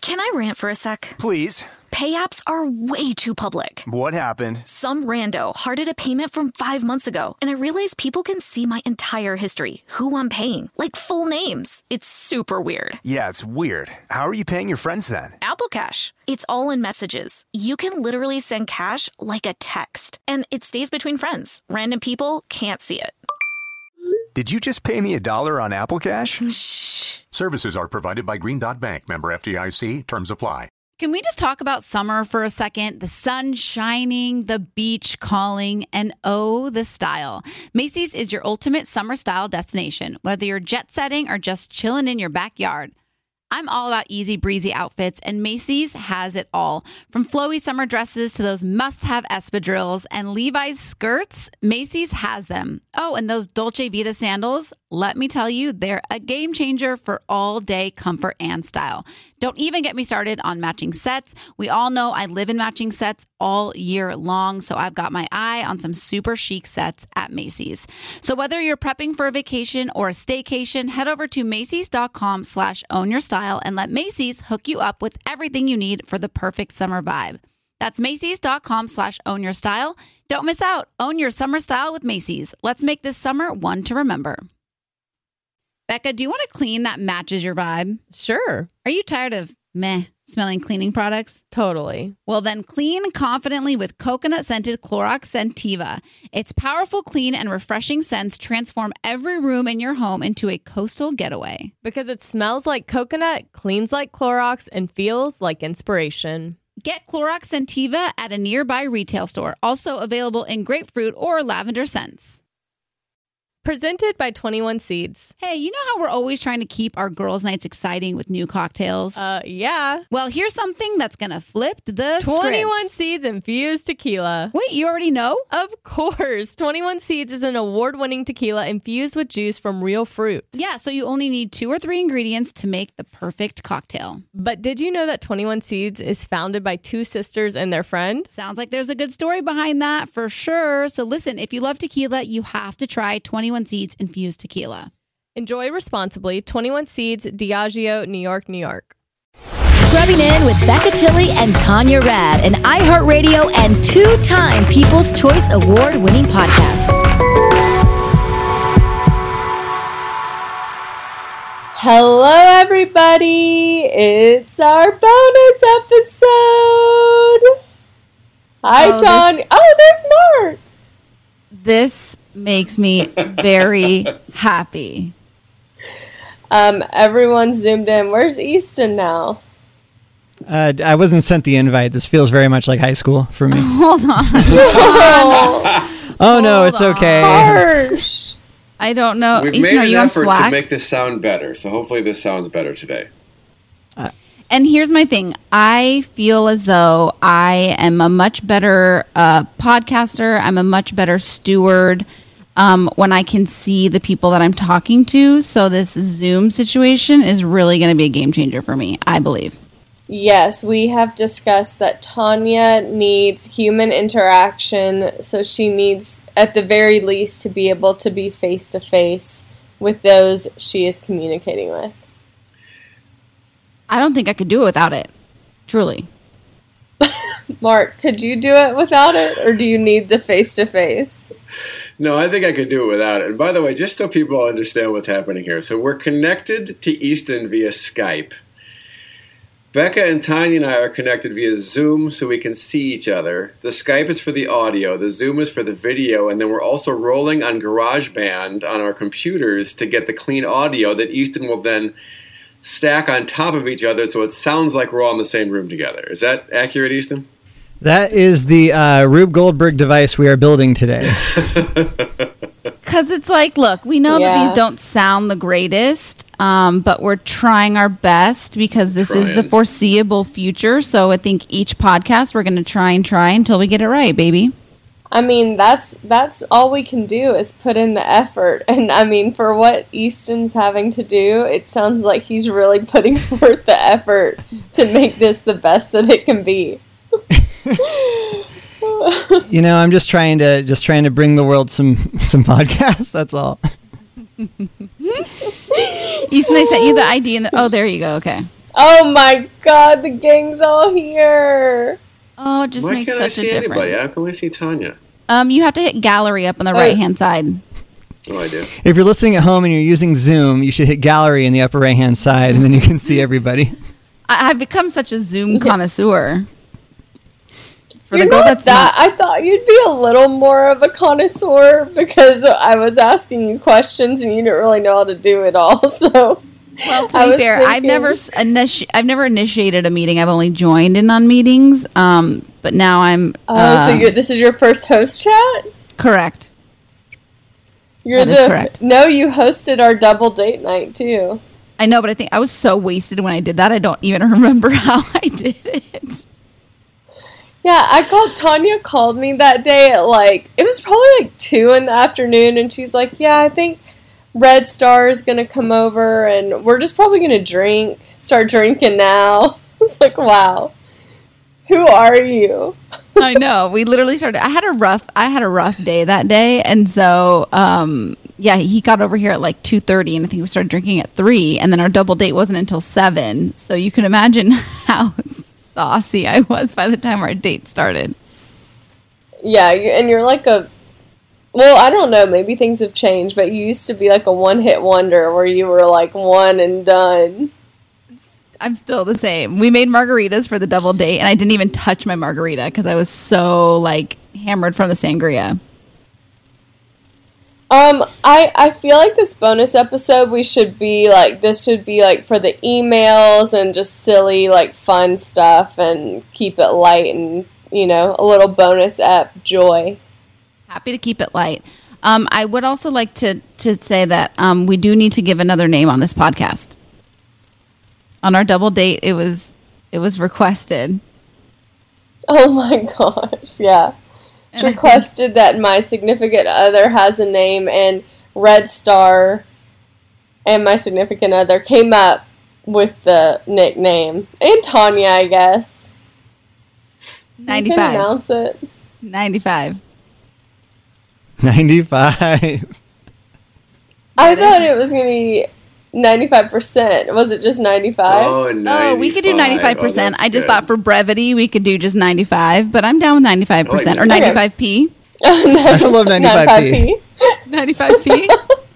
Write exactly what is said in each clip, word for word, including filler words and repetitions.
Can I rant for a sec? Please. Pay apps are way too public. What happened? Some rando hearted a payment from five months ago, and I realized people can see my entire history, who I'm paying, like full names. It's super weird. Yeah, it's weird. How are you paying your friends then? Apple Cash. It's all in messages. You can literally send cash like a text, and it stays between friends. Random people can't see it. Did you just pay me a dollar on Apple Cash? Shh. Services are provided by Green Dot Bank. Member F D I C. Terms apply. Can we just talk about summer for a second? The sun shining, the beach calling, and oh, the style. Macy's is your ultimate summer style destination, whether you're jet setting or just chilling in your backyard. I'm all about easy breezy outfits, and Macy's has it all. From flowy summer dresses to those must-have espadrilles and Levi's skirts, Macy's has them. Oh, and those Dolce Vita sandals, let me tell you, they're a game changer for all-day comfort and style. Don't even get me started on matching sets. We all know I live in matching sets all year long, so I've got my eye on some super chic sets at Macy's. So whether you're prepping for a vacation or a staycation, head over to Macy's.com slash own your style and let Macy's hook you up with everything you need for the perfect summer vibe. That's Macy's.com slash own your style. Don't miss out. Own your summer style with Macy's. Let's make this summer one to remember. Becca, do you want to clean that matches your vibe? Sure. Are you tired of meh smelling cleaning products? Totally. Well, then clean confidently with coconut-scented Clorox Scentiva. Its powerful, clean, and refreshing scents transform every room in your home into a coastal getaway. Because it smells like coconut, cleans like Clorox, and feels like inspiration. Get Clorox Scentiva at a nearby retail store. Also available in grapefruit or lavender scents. Presented by twenty-one Seeds. Hey, you know how we're always trying to keep our girls' nights exciting with new cocktails? Uh, yeah. Well, here's something that's going to flip the twenty-one script. Seeds infused tequila. Wait, you already know? Of course. twenty-one Seeds is an award-winning tequila infused with juice from real fruit. Yeah, so you only need two or three ingredients to make the perfect cocktail. But did you know that twenty-one Seeds is founded by two sisters and their friend? Sounds like there's a good story behind that for sure. So listen, if you love tequila, you have to try twenty-one Seeds infused tequila. Enjoy responsibly. twenty-one Seeds, Diageo, New York, New York. Scrubbing in with Becca Tilley and Tanya Rad, an iHeartRadio and two-time People's Choice Award-winning podcast. Hello, everybody. It's our bonus episode. Hi, oh, Tanya. This, oh, there's Mark. This makes me very happy. Um, everyone's zoomed in. Where's Easton now? Uh, I wasn't sent the invite. This feels very much like high school for me. Hold on. oh, oh no, Hold it's okay. Harsh. I don't know. We've Easton, made are an you on effort Slack? to make this sound better, so hopefully this sounds better today. Uh, And here's my thing. I feel as though I am a much better uh, podcaster. I'm a much better steward um, when I can see the people that I'm talking to. So this Zoom situation is really going to be a game changer for me, I believe. Yes, we have discussed that Tanya needs human interaction, so she needs, at the very least, to be able to be face-to-face with those she is communicating with. I don't think I could do it without it. Truly. Mark, could you do it without it, or do you need the face-to-face? No, I think I could do it without it. And by the way, just so people understand what's happening here. So we're connected to Easton via Skype. Becca and Tanya and I are connected via Zoom so we can see each other. The Skype is for the audio, the Zoom is for the video, and then we're also rolling on GarageBand on our computers to get the clean audio that Easton will then stack on top of each other so it sounds like we're all in the same room together. Is that accurate, Easton? That is the uh, Rube Goldberg device we are building today. Because it's like, look, we know Yeah. that these don't sound the greatest, um, but we're trying our best because this is the Trying. foreseeable future. So I think each podcast we're going to try and try until we get it right, baby. I mean, that's that's all we can do is put in the effort. And I mean, for what Easton's having to do, it sounds like he's really putting forth the effort to make this the best that it can be. You know, I'm just trying to just trying to bring the world some some podcasts. That's all. Easton, I sent you the I D and the, oh, there you go. Okay. Oh my God, the gang's all here. Oh, it just Why makes can't I such a see difference. anybody? How can we see Tanya? Um, you have to hit gallery up on the Oh. right hand side. Oh, I do. If you're listening at home and you're using Zoom, you should hit gallery in the upper right hand side, and then you can see everybody. I, I've become such a Zoom connoisseur. For You're the girl not that's that. not, I thought you'd be a little more of a connoisseur because I was asking you questions and you didn't really know how to do it all. So, well, to I be was fair, I've thinking- never s- initi- I've never initiated a meeting. I've only joined in on meetings. Um, but now I'm. Oh, uh, so you're, this is your first host chat? correct. You're That the is correct. No, you hosted our double date night too. I know, but I think I was so wasted when I did that. I don't even remember how I did it. Yeah, I called Tanya called me that day at like it was probably like two in the afternoon, and she's like, "Yeah, I think Red Star is gonna come over, and we're just probably gonna drink, start drinking now." I was like, "Wow, who are you?" I know. We literally started. I had a rough. I had a rough day that day, and so um, yeah, he got over here at like two thirty, and I think we started drinking at three, and then our double date wasn't until seven. So you can imagine how saucy I was by the time our date started. Yeah, you, and you're like a. Well, I don't know. Maybe things have changed, but you used to be like a one-hit wonder, where you were like one and done. I'm still the same. We made margaritas for the double date, and I didn't even touch my margarita because I was so like hammered from the sangria. Um, I, I feel like this bonus episode we should be like this should be like for the emails and just silly like fun stuff and keep it light and you know a little bonus ep joy. Happy to keep it light. Um, I would also like to to say that um, we do need to give another name on this podcast. On our double date, it was it was requested. Oh my gosh, yeah. It's And I think- requested that my significant other has a name, and Red Star and my significant other came up with the nickname. And Tanya, I guess. You can ninety-five. announce it. ninety-five. ninety-five. I thought it was going to be ninety-five percent. Was it just ninety-five? Oh, Oh, we could do ninety-five percent. Oh, I just good. thought for brevity we could do just ninety-five, but I'm down with ninety-five percent or Okay. ninety-five p. I love ninety-five P. ninety-five p.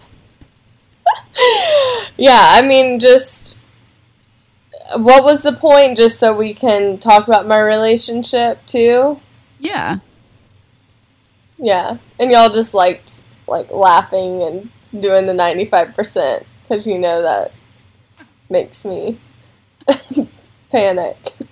Yeah, I mean, just what was the point? Just so we can talk about my relationship too. Yeah. Yeah, and y'all just liked like laughing and doing the ninety-five percent because you know that makes me panic.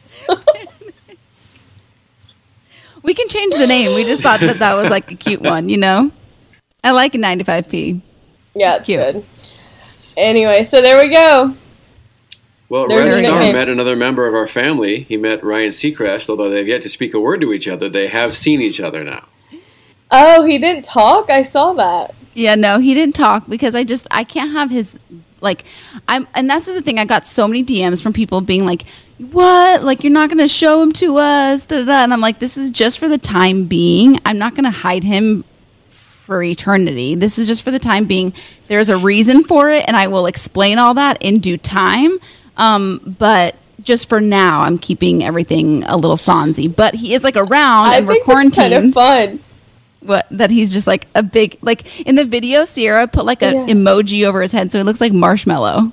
We can change the name. We just thought that that was like a cute one, you know? I like a ninety-five p. Yeah, it's Cute. good. Anyway, so there we go. Well, There's Red a Star nickname. met another member of our family. He met Ryan Seacrest, although they've yet to speak a word to each other. They have seen each other now. Oh, he didn't talk? I saw that. Yeah, no, he didn't talk because I just I can't have his like I'm and that's the thing. I got so many D Ms from people being like, "What? Like you're not going to show him to us?" Da, da, da. And I'm like, "This is just for the time being. I'm not going to hide him for eternity. This is just for the time being. There's a reason for it, and I will explain all that in due time. Um, but just for now, I'm keeping everything a little sonzy. But he is like around, I and we're think it's kind quarantined. of fun. What that he's just like a big like in the video. Sierra put like a Yeah. emoji over his head, so he looks like marshmallow.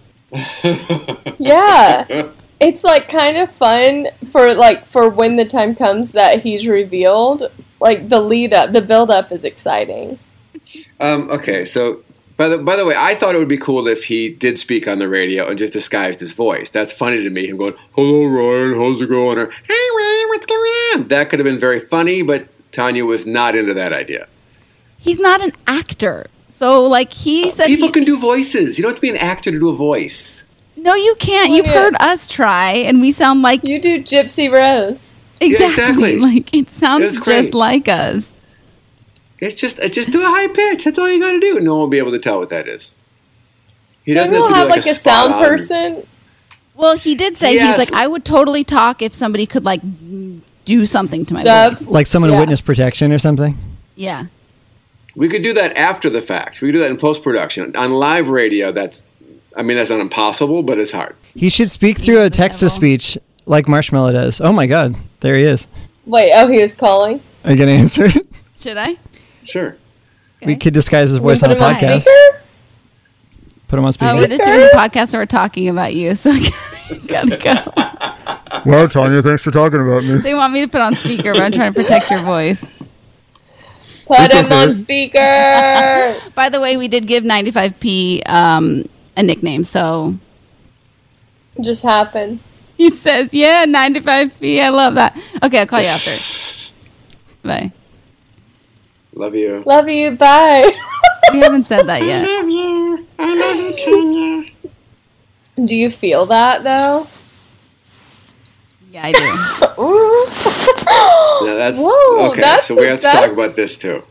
Yeah. It's like kind of fun for like for when the time comes that he's revealed. Like the lead up, the build up is exciting. Um, okay, so by the by the way, I thought it would be cool if he did speak on the radio and just disguised his voice. That's funny to me. Him going, "Hello, Ryan, how's it going?" Or, "Hey, Ryan, what's going on?" That could have been very funny, but Tanya was not into that idea. He's not an actor, so like he said, People he, can do voices. You don't have to be an actor to do a voice. no, you can't. Well, You've yeah. heard us try, and we sound like You do Gypsy Rose. exactly, exactly. like it sounds It's great. just like us. It's just uh, just do a high pitch. That's all you got to do. No one will be able to tell what that is. He Don't doesn't you have to have do like a spot sound on- person? Well, he did say Yes. he's like, I would totally talk if somebody could like do something to my Dub. voice. Like someone in Yeah. witness protection or something. Yeah. We could do that after the fact. We could do that in post production on live radio. That's, I mean, that's not impossible, but it's hard. He should speak through a text-to-speech like Marshmallow does. Oh my God, there he is. Wait, oh, he is calling? Are you going to answer it? Should I? Sure. Okay. We could disguise his voice Put on a him on podcast. speaker? Put him on Oh, speaker. we're just doing the podcast and we're talking about you, so I gotta go. Well, Tanya, thanks for talking about me. They want me to put on speaker, but I'm trying to protect your voice. Put him on speaker. By the way, we did give ninety-five P um, a nickname, so Just happened. he says, yeah, ninety-five P. I love that. Okay, I'll call you after. Bye. Love you. Love you. Bye. We haven't said that yet. love you. I love you, Tanya. Do you feel that, though? Yeah, I do. Ooh. Yeah, that's Whoa, okay. that's so we a- have to talk that's- about this too.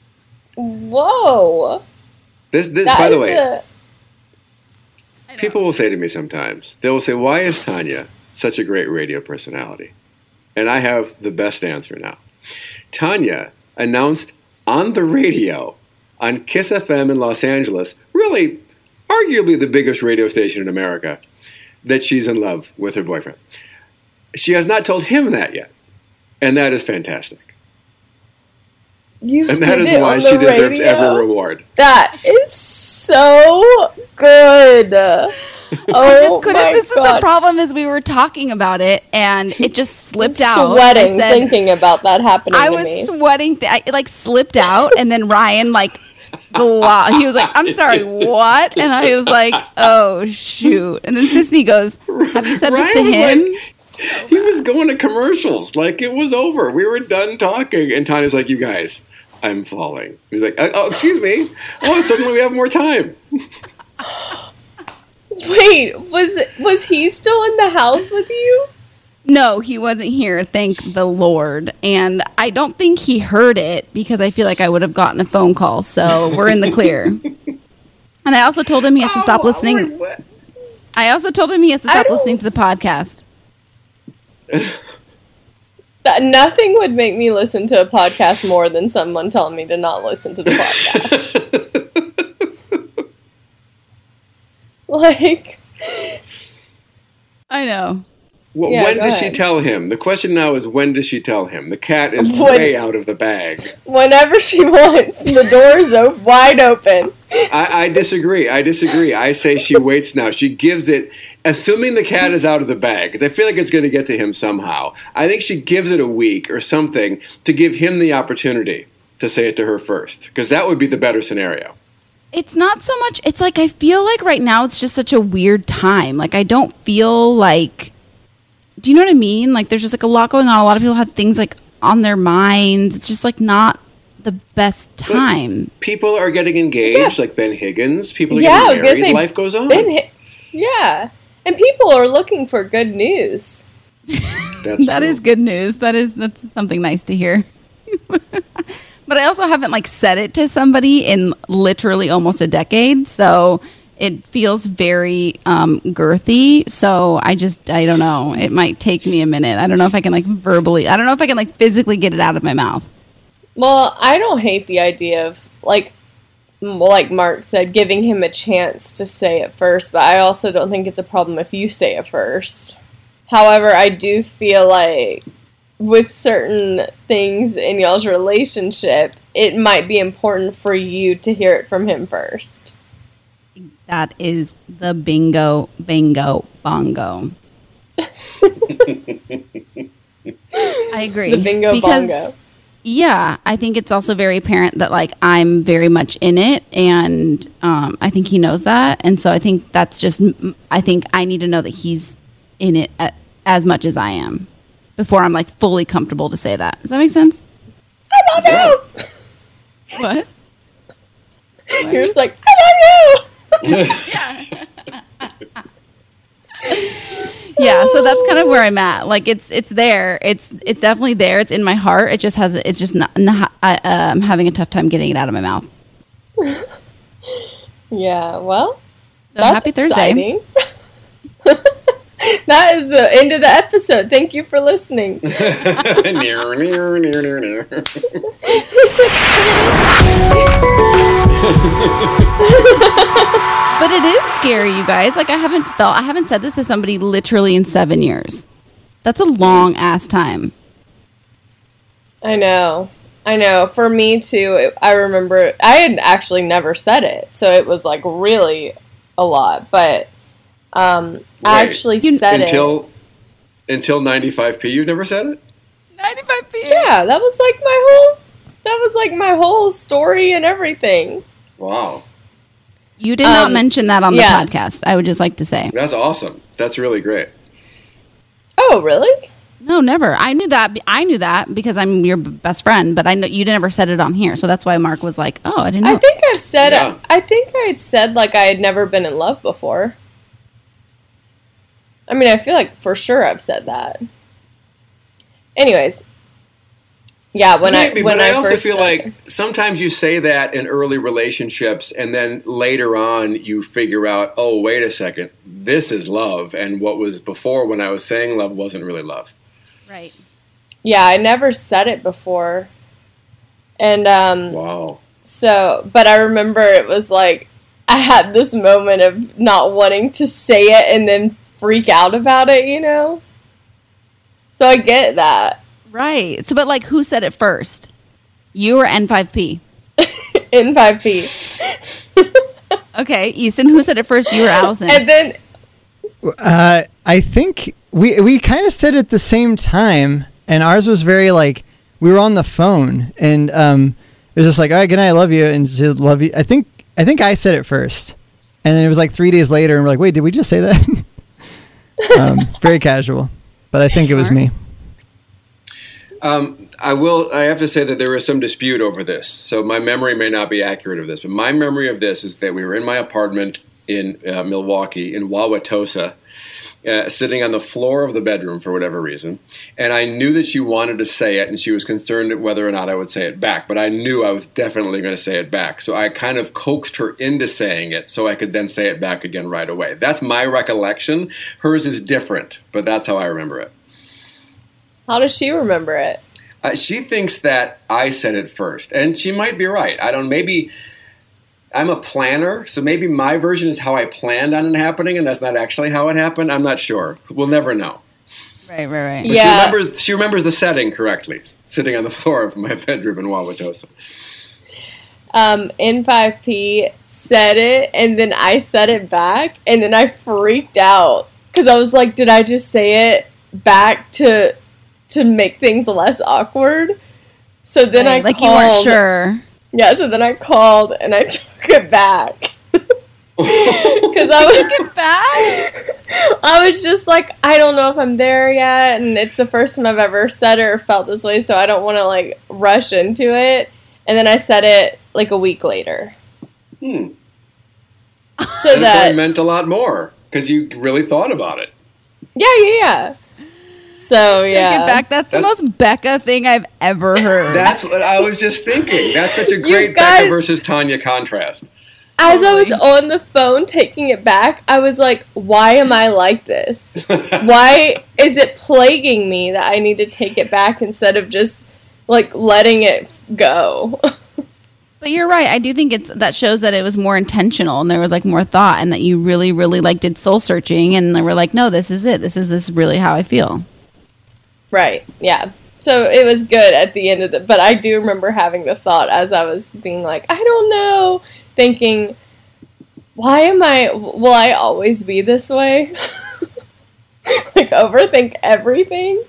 Whoa. This, this, That by the is way, a- people will say to me sometimes, they will say, "Why is Tanya such a great radio personality?" And I have the best answer now. Tanya announced on the radio on Kiss F M in Los Angeles, really, arguably the biggest radio station in America, that she's in love with her boyfriend. She has not told him that yet, and that is fantastic. You And that did is it why on she the deserves radio? every reward. That is so good. Oh, I just couldn't. my This is God. the problem. Is we were talking about it and it just slipped out. Sweating I said, thinking about that happening I to was me. sweating. Th- I, it like slipped out, and then Ryan like, glo- he was like, "I'm sorry, what?" And I was like, "Oh shoot!" And then Sisney goes, "Have you said this to Ryan was him?" like- he was going to commercials. Like, it was over. We were done talking. And Tanya's like, "You guys, I'm falling." He's like, "Oh, excuse me. Oh, suddenly we have more time." Wait, was was he still in the house with you? No, he wasn't here. Thank the Lord. And I don't think he heard it because I feel like I would have gotten a phone call. So we're in the clear. And I also told him he has to stop Oh, listening. wait, what? I also told him he has to I stop don't- listening to the podcast. That nothing would make me listen to a podcast more than someone telling me to not listen to the podcast. Like, I know. Well, Yeah, when go does she ahead. tell him? The question now is, when does she tell him? The cat is When- way out of the bag. whenever she wants, the door's o- wide open. I, I disagree. I disagree. I say she waits now. She gives it, assuming the cat is out of the bag, because I feel like it's going to get to him somehow. I think she gives it a week or something to give him the opportunity to say it to her first, because that would be the better scenario. It's not so much. It's like I feel like right now it's just such a weird time. Like I don't feel like. Do you know what I mean? Like there's just like a lot going on. A lot of people have things like on their minds. It's just like not the best time. People are getting engaged, like Ben Higgins. People are Yeah, I was getting gonna married. say, Life goes on. Ben Hi- yeah, and people are looking for good news. That's That true. is good news. That is that's something nice to hear. But I also haven't like said it to somebody in literally almost a decade, so it feels very um, girthy. So I just I don't know. It might take me a minute. I don't know if I can like verbally. I don't know if I can like physically get it out of my mouth. Well, I don't hate the idea of like, m- like Mark said, giving him a chance to say it first. But I also don't think it's a problem if you say it first. However, I do feel like with certain things in y'all's relationship, it might be important for you to hear it from him first. That is the bingo, bingo, bongo. I agree. The bingo because, bongo. Yeah, I think it's also very apparent that like I'm very much in it, and um, I think he knows that, and so I think that's just. I think I need to know that he's in it a- as much as I am before I'm like fully comfortable to say that. Does that make sense? I love you! What? You're just like, I love you! Yeah, so that's kind of where I'm at. Like it's it's there. It's it's definitely there. It's in my heart. It just has. It's just not. not I, uh, I'm having a tough time getting it out of my mouth. Yeah, well, So that's happy Thursday. exciting. That is the end of the episode. Thank you for listening. near, near, near, near, near. But it is scary, you guys. Like I haven't felt, I haven't said this to somebody literally in seven years. That's a long ass time. I know. I know. For me too, it, I remember I had actually never said it. So it was like really a lot. But um, Wait, I actually said until, it. Until ninety-five p, you've never said it? ninety-five p? Yeah, that was like my whole, that was like my whole story and everything. Wow. You did not um, mention that on the yeah. podcast, I would just like to say. That's awesome. That's really great. Oh, really? No, never. I knew that. I knew that because I'm your best friend, but I know you never said it on here. So that's why Mark was like, oh, I didn't know. I think I've said yeah. it. I think I had said like I had never been in love before. I mean, I feel like for sure I've said that. Anyways. Yeah, when Maybe, I when but I, I also first feel said, like sometimes you say that in early relationships, and then later on you figure out, oh, wait a second, this is love, and what was before when I was saying love wasn't really love. Right. Yeah, I never said it before, and um, wow. So, but I remember it was like I had this moment of not wanting to say it and then freak out about it, you know. So I get that. Right. So, but like, who said it first? You or N five P? N five P. Okay. Easton, who said it first? You or Allison? And then... Uh, I think we we kind of said it at the same time, and ours was very like, we were on the phone, and um, it was just like, all right, good night, I love you, and she said, love you. I think, I think I said it first. And then it was like three days later, and we're like, wait, did we just say that? um, very casual. But I think it was me. Um, I will. I have to say that there was some dispute over this, so my memory may not be accurate of this. But my memory of this is that we were in my apartment in uh, Milwaukee, in Wauwatosa, uh, sitting on the floor of the bedroom for whatever reason, and I knew that she wanted to say it, and she was concerned whether or not I would say it back. But I knew I was definitely going to say it back, so I kind of coaxed her into saying it, so I could then say it back again right away. That's my recollection. Hers is different, but that's how I remember it. How does she remember it? Uh, she thinks that I said it first, and she might be right. I don't. Maybe I'm a planner, so maybe my version is how I planned on it happening, and that's not actually how it happened. I'm not sure. We'll never know. Right, right, right. But yeah. She remembers. She remembers the setting correctly, sitting on the floor of my bedroom in Wauwatosa. Um, N five P said it, and then I said it back, and then I freaked out because I was like, "Did I just say it back to?" to make things less awkward. So then right, I like called. You weren't sure. Yeah, so then I called and I took it back. Because I was took it back? I was just like, I don't know if I'm there yet, and it's the first time I've ever said it or felt this way, so I don't want to like rush into it. And then I said it like a week later. Hmm. So and that it meant a lot more because you really thought about it. Yeah, yeah, yeah. So, yeah. Take it back. That's, That's the most Becca thing I've ever heard. That's what I was just thinking. That's such a great guys, Becca versus Tanya contrast. As I was on the phone taking it back, I was like, why am I like this? Why is it plaguing me that I need to take it back instead of just, like, letting it go? But you're right. I do think it's that shows that it was more intentional and there was, like, more thought and that you really, really, like, did soul searching and they were like, no, this is it. This is this really how I feel. Right, yeah. So it was good at the end of the... But I do remember having the thought as I was being like, I don't know, thinking, why am I... Will I always be this way? Like, overthink everything?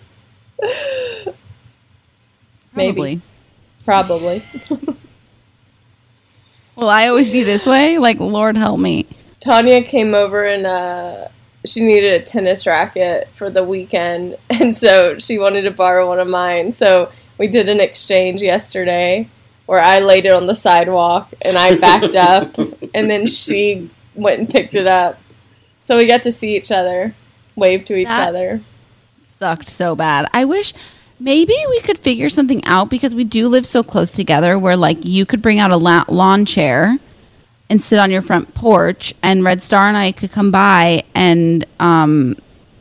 Maybe. Probably. Probably. Will I always be this way? Like, Lord help me. Tanya came over and... uh she needed a tennis racket for the weekend, and so she wanted to borrow one of mine. So we did an exchange yesterday where I laid it on the sidewalk, and I backed up, and then she went and picked it up. So we got to see each other, wave to each that other. Sucked so bad. I wish maybe we could figure something out because we do live so close together where, like, you could bring out a la- lawn chair and sit on your front porch, and Red Star and I could come by and um,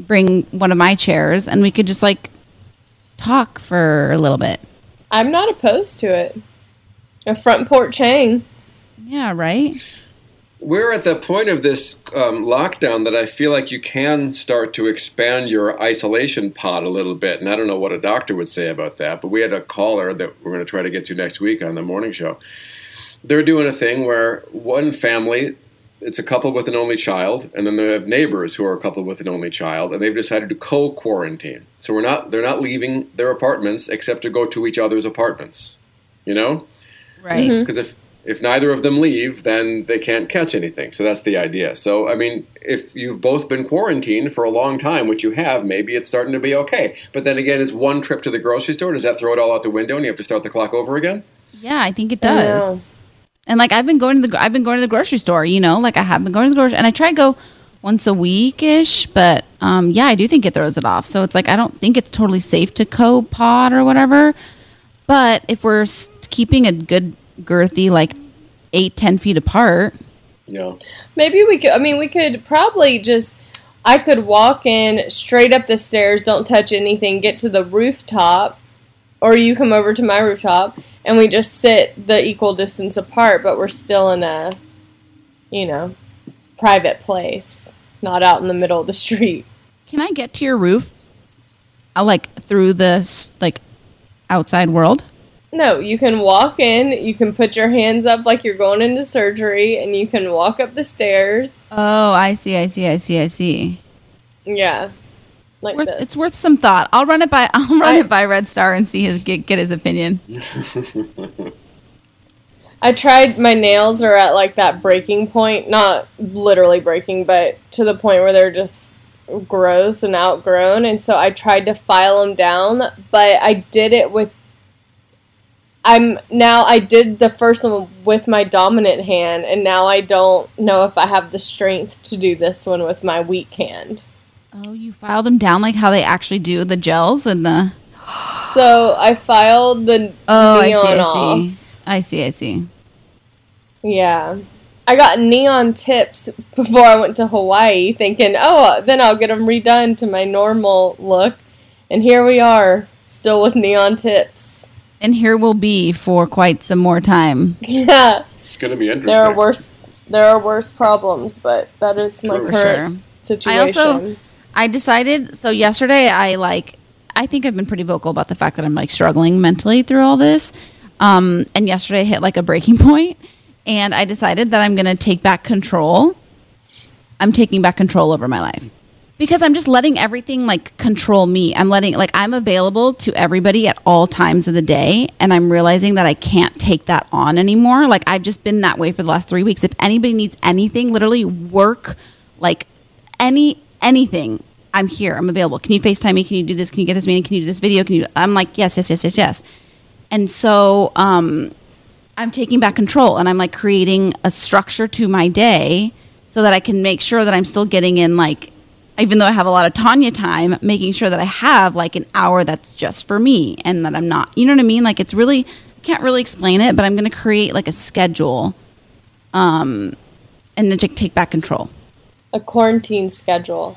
bring one of my chairs and we could just like talk for a little bit. I'm not opposed to it. A front porch hang. Yeah, right? We're at the point of this um, lockdown that I feel like you can start to expand your isolation pod a little bit. And I don't know what a doctor would say about that, but we had a caller that we're going to try to get to next week on the morning show. They're doing a thing where one family, it's a couple with an only child, and then they have neighbors who are a couple with an only child, and they've decided to co-quarantine. So we're not, they're not leaving their apartments except to go to each other's apartments, you know? Right. Because if If neither of them leave, then they can't catch anything. So that's the idea. So, I mean, if you've both been quarantined for a long time, which you have, maybe it's starting to be okay. But then again, is one trip to the grocery store, does that throw it all out the window and you have to start the clock over again? Yeah, I think it does. Yeah. And like I've been going to the I've been going to the grocery store, you know, like I have been going to the grocery, and I try to go once a week ish, but um, yeah, I do think it throws it off. So it's like I don't think it's totally safe to co-pod or whatever. But if we're keeping a good girthy like eight, ten feet apart. Yeah. Maybe we could, I mean, we could probably just, I could walk in straight up the stairs, don't touch anything, get to the rooftop, or you come over to my rooftop, and we just sit the equal distance apart, but we're still in a, you know, private place, not out in the middle of the street. Can I get to your roof? Uh, like through the like outside world? No, you can walk in, you can put your hands up like you're going into surgery, and you can walk up the stairs. Oh, I see, I see, I see, I see. Yeah. Like worth, this. It's worth some thought. I'll run it by I'll run I, it by Red Star and see his get, get his opinion. I tried, my nails are at like that breaking point, not literally breaking, but to the point where they're just gross and outgrown, and so I tried to file them down, but I did it with I'm now I did the first one with my dominant hand, and now I don't know if I have the strength to do this one with my weak hand. Oh, you filed them down like how they actually do the gels and the. So I filed the oh, neon I see, I off. see, I see, I see. Yeah, I got neon tips before I went to Hawaii, thinking, oh, then I'll get them redone to my normal look, and here we are, still with neon tips. And here we'll be for quite some more time. Yeah. It's going to be interesting. There are worse there are worse problems, but that is my True. current Sure. situation. I also I decided so yesterday I like I think I've been pretty vocal about the fact that I'm like struggling mentally through all this. Um, and yesterday I hit like a breaking point, and I decided that I'm going to take back control. I'm taking back control over my life. Because I'm just letting everything like control me. I'm letting like I'm available to everybody at all times of the day, and I'm realizing that I can't take that on anymore. Like I've just been that way for the last three weeks. If anybody needs anything, literally work, like any anything, I'm here. I'm available. Can you FaceTime me? Can you do this? Can you get this meeting? Can you do this video? Can you? I'm like yes, yes, yes, yes, yes. And so um, I'm taking back control, and I'm like creating a structure to my day so that I can make sure that I'm still getting in like. Even though I have a lot of Tanya time, making sure that I have like an hour that's just for me and that I'm not, you know what I mean? Like it's really, I can't really explain it, but I'm going to create like a schedule um, and then take back control. A quarantine schedule.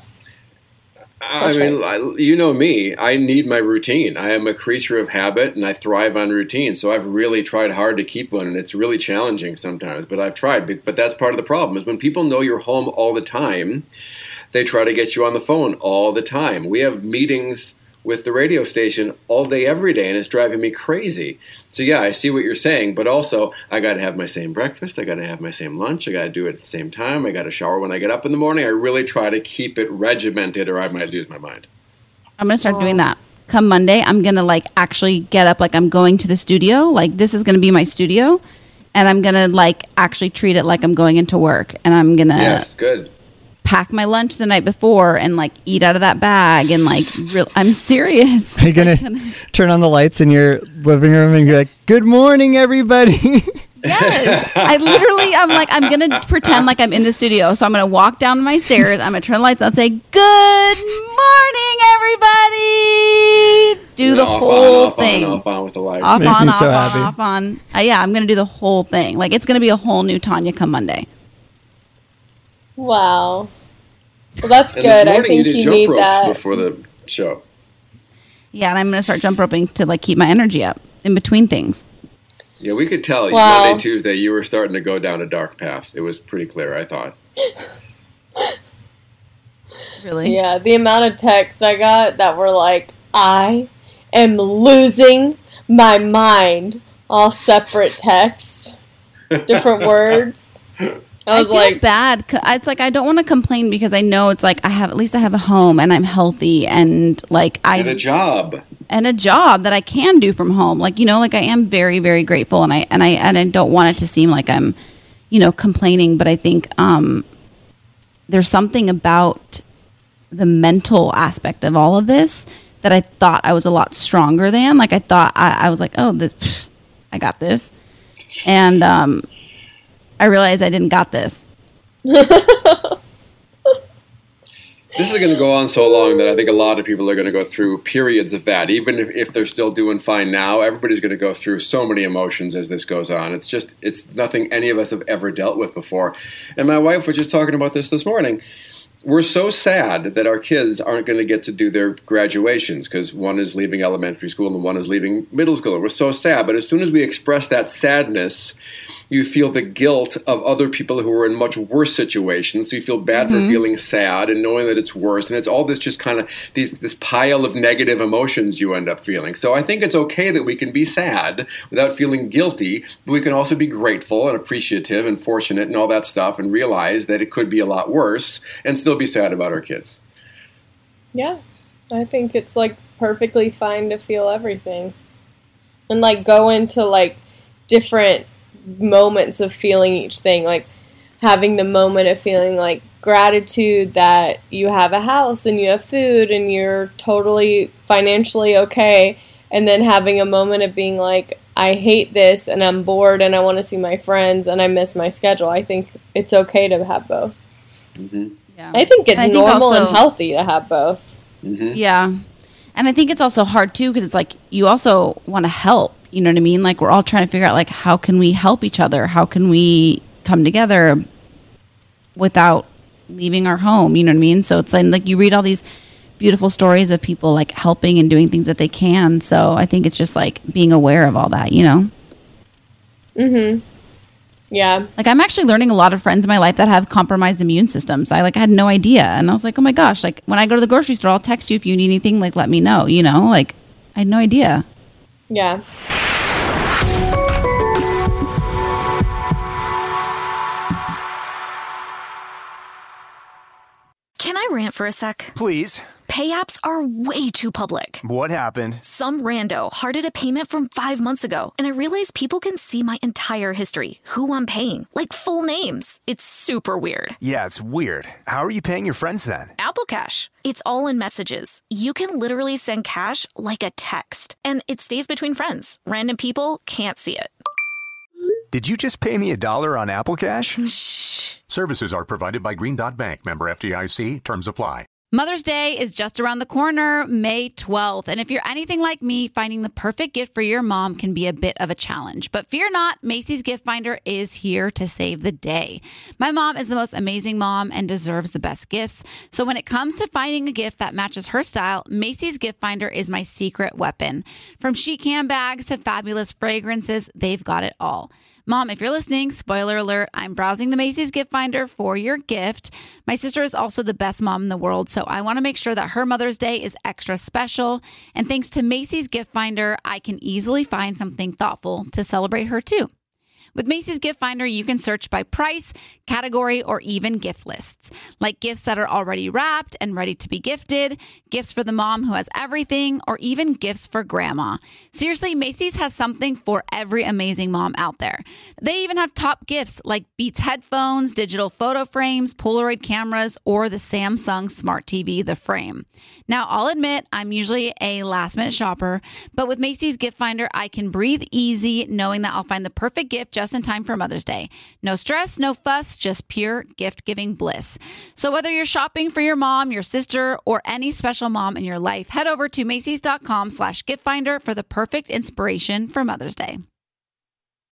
I mean, I, you know me. I need my routine. I am a creature of habit, and I thrive on routine. So I've really tried hard to keep one, and it's really challenging sometimes. But I've tried. But that's part of the problem is when people know you're home all the time, they try to get you on the phone all the time. We have meetings with the radio station all day, every day, and it's driving me crazy. So yeah, I see what you're saying, but also I got to have my same breakfast. I got to have my same lunch. I got to do it at the same time. I got to shower when I get up in the morning. I really try to keep it regimented, or I might lose my mind. I'm going to start doing that. Come Monday, I'm going to like actually get up like I'm going to the studio. Like this is going to be my studio, and I'm going to like actually treat it like I'm going into work, and I'm going to Yes, good. pack my lunch the night before and like eat out of that bag and like real I'm serious. Are you gonna, gonna turn on the lights in your living room and you're like, good morning everybody? Yes. I literally I'm like I'm gonna pretend like I'm in the studio. So I'm gonna walk down my stairs, I'm gonna turn the lights on and say, good morning everybody. Do the off whole on, off thing. On, off on with the lights. Off Makes on, me off so on, happy. off on. Uh, yeah, I'm gonna do the whole thing. Like it's gonna be a whole new Tanya come Monday. Wow. Well, that's And good. this I morning you think did you jump need ropes that. before the show. Yeah, and I'm going to start jump roping to like keep my energy up in between things. Yeah, we could tell Wow. Monday, Tuesday, you were starting to go down a dark path. It was pretty clear, I thought. Really? Yeah, the amount of texts I got that were like, I am losing my mind. All separate text, different words. I I was feel like, bad. C- It's like I don't want to complain because I know it's like I have at least I have a home and I'm healthy and like I And a job. and a job that I can do from home. Like, you know, like I am very, very grateful and I and I and I don't want it to seem like I'm, you know, complaining, but I think um there's something about the mental aspect of all of this that I thought I was a lot stronger than. Like I thought I, I was like, oh, this pff, I got this. And um I realized I didn't got this. This is going to go on so long that I think a lot of people are going to go through periods of that. Even if, if they're still doing fine now, everybody's going to go through so many emotions as this goes on. It's just, it's nothing any of us have ever dealt with before. And my wife was just talking about this this morning. We're so sad that our kids aren't going to get to do their graduations because one is leaving elementary school and one is leaving middle school. And we're so sad. But as soon as we express that sadness, you feel the guilt of other people who are in much worse situations. So you feel bad Mm-hmm. for feeling sad and knowing that it's worse. And it's all this just kind of these, this pile of negative emotions you end up feeling. So I think it's okay that we can be sad without feeling guilty, but we can also be grateful and appreciative and fortunate and all that stuff and realize that it could be a lot worse and still be sad about our kids. yeah, I think it's like perfectly fine to feel everything. And like go into like different moments of feeling each thing, like having the moment of feeling like gratitude that you have a house and you have food and you're totally financially okay, and then having a moment of being like, I hate this and I'm bored and I want to see my friends and I miss my schedule. I think it's okay to have both. Mm-hmm. Yeah. I think it's I think normal also- and healthy to have both. Mm-hmm. Yeah. And I think it's also hard too because it's like you also want to help. You know what I mean? Like we're all trying to figure out like how can we help each other? How can we come together without leaving our home? You know what I mean? So it's like, like you read all these beautiful stories of people like helping and doing things that they can. So I think it's just like being aware of all that, you know? Mm-hmm. Yeah. Like I'm actually learning a lot of friends in my life that have compromised immune systems. I like had no idea. And I was like, oh my gosh, like when I go to the grocery store, I'll text you if you need anything, like let me know, you know? Like I had no idea. Yeah. Can I rant for a sec? Please. Pay apps are way too public. What happened? Some rando hearted a payment from five months ago, and I realized people can see my entire history, who I'm paying, like full names. It's super weird. Yeah, it's weird. How are you paying your friends then? Apple Cash. It's all in messages. You can literally send cash like a text, and it stays between friends. Random people can't see it. Did you just pay me a dollar on Apple Cash? Shh. Services are provided by Green Dot Bank. Member F D I C. Terms apply. Mother's Day is just around the corner, May twelfth. And if you're anything like me, finding the perfect gift for your mom can be a bit of a challenge. But fear not, Macy's Gift Finder is here to save the day. My mom is the most amazing mom and deserves the best gifts. So when it comes to finding a gift that matches her style, Macy's Gift Finder is my secret weapon. From chic handbags to fabulous fragrances, they've got it all. Mom, if you're listening, spoiler alert, I'm browsing the Macy's Gift Finder for your gift. My sister is also the best mom in the world, so I want to make sure that her Mother's Day is extra special. And thanks to Macy's Gift Finder, I can easily find something thoughtful to celebrate her too. With Macy's Gift Finder, you can search by price, category, or even gift lists, like gifts that are already wrapped and ready to be gifted, gifts for the mom who has everything, or even gifts for grandma. Seriously, Macy's has something for every amazing mom out there. They even have top gifts like Beats headphones, digital photo frames, Polaroid cameras, or the Samsung Smart T V, The Frame. Now, I'll admit, I'm usually a last-minute shopper, but with Macy's Gift Finder, I can breathe easy knowing that I'll find the perfect gift just in time for Mother's Day. No stress, no fuss, just pure gift-giving bliss. So whether you're shopping for your mom, your sister, or any special mom in your life, head over to Macys.com slash gift finder for the perfect inspiration for Mother's Day.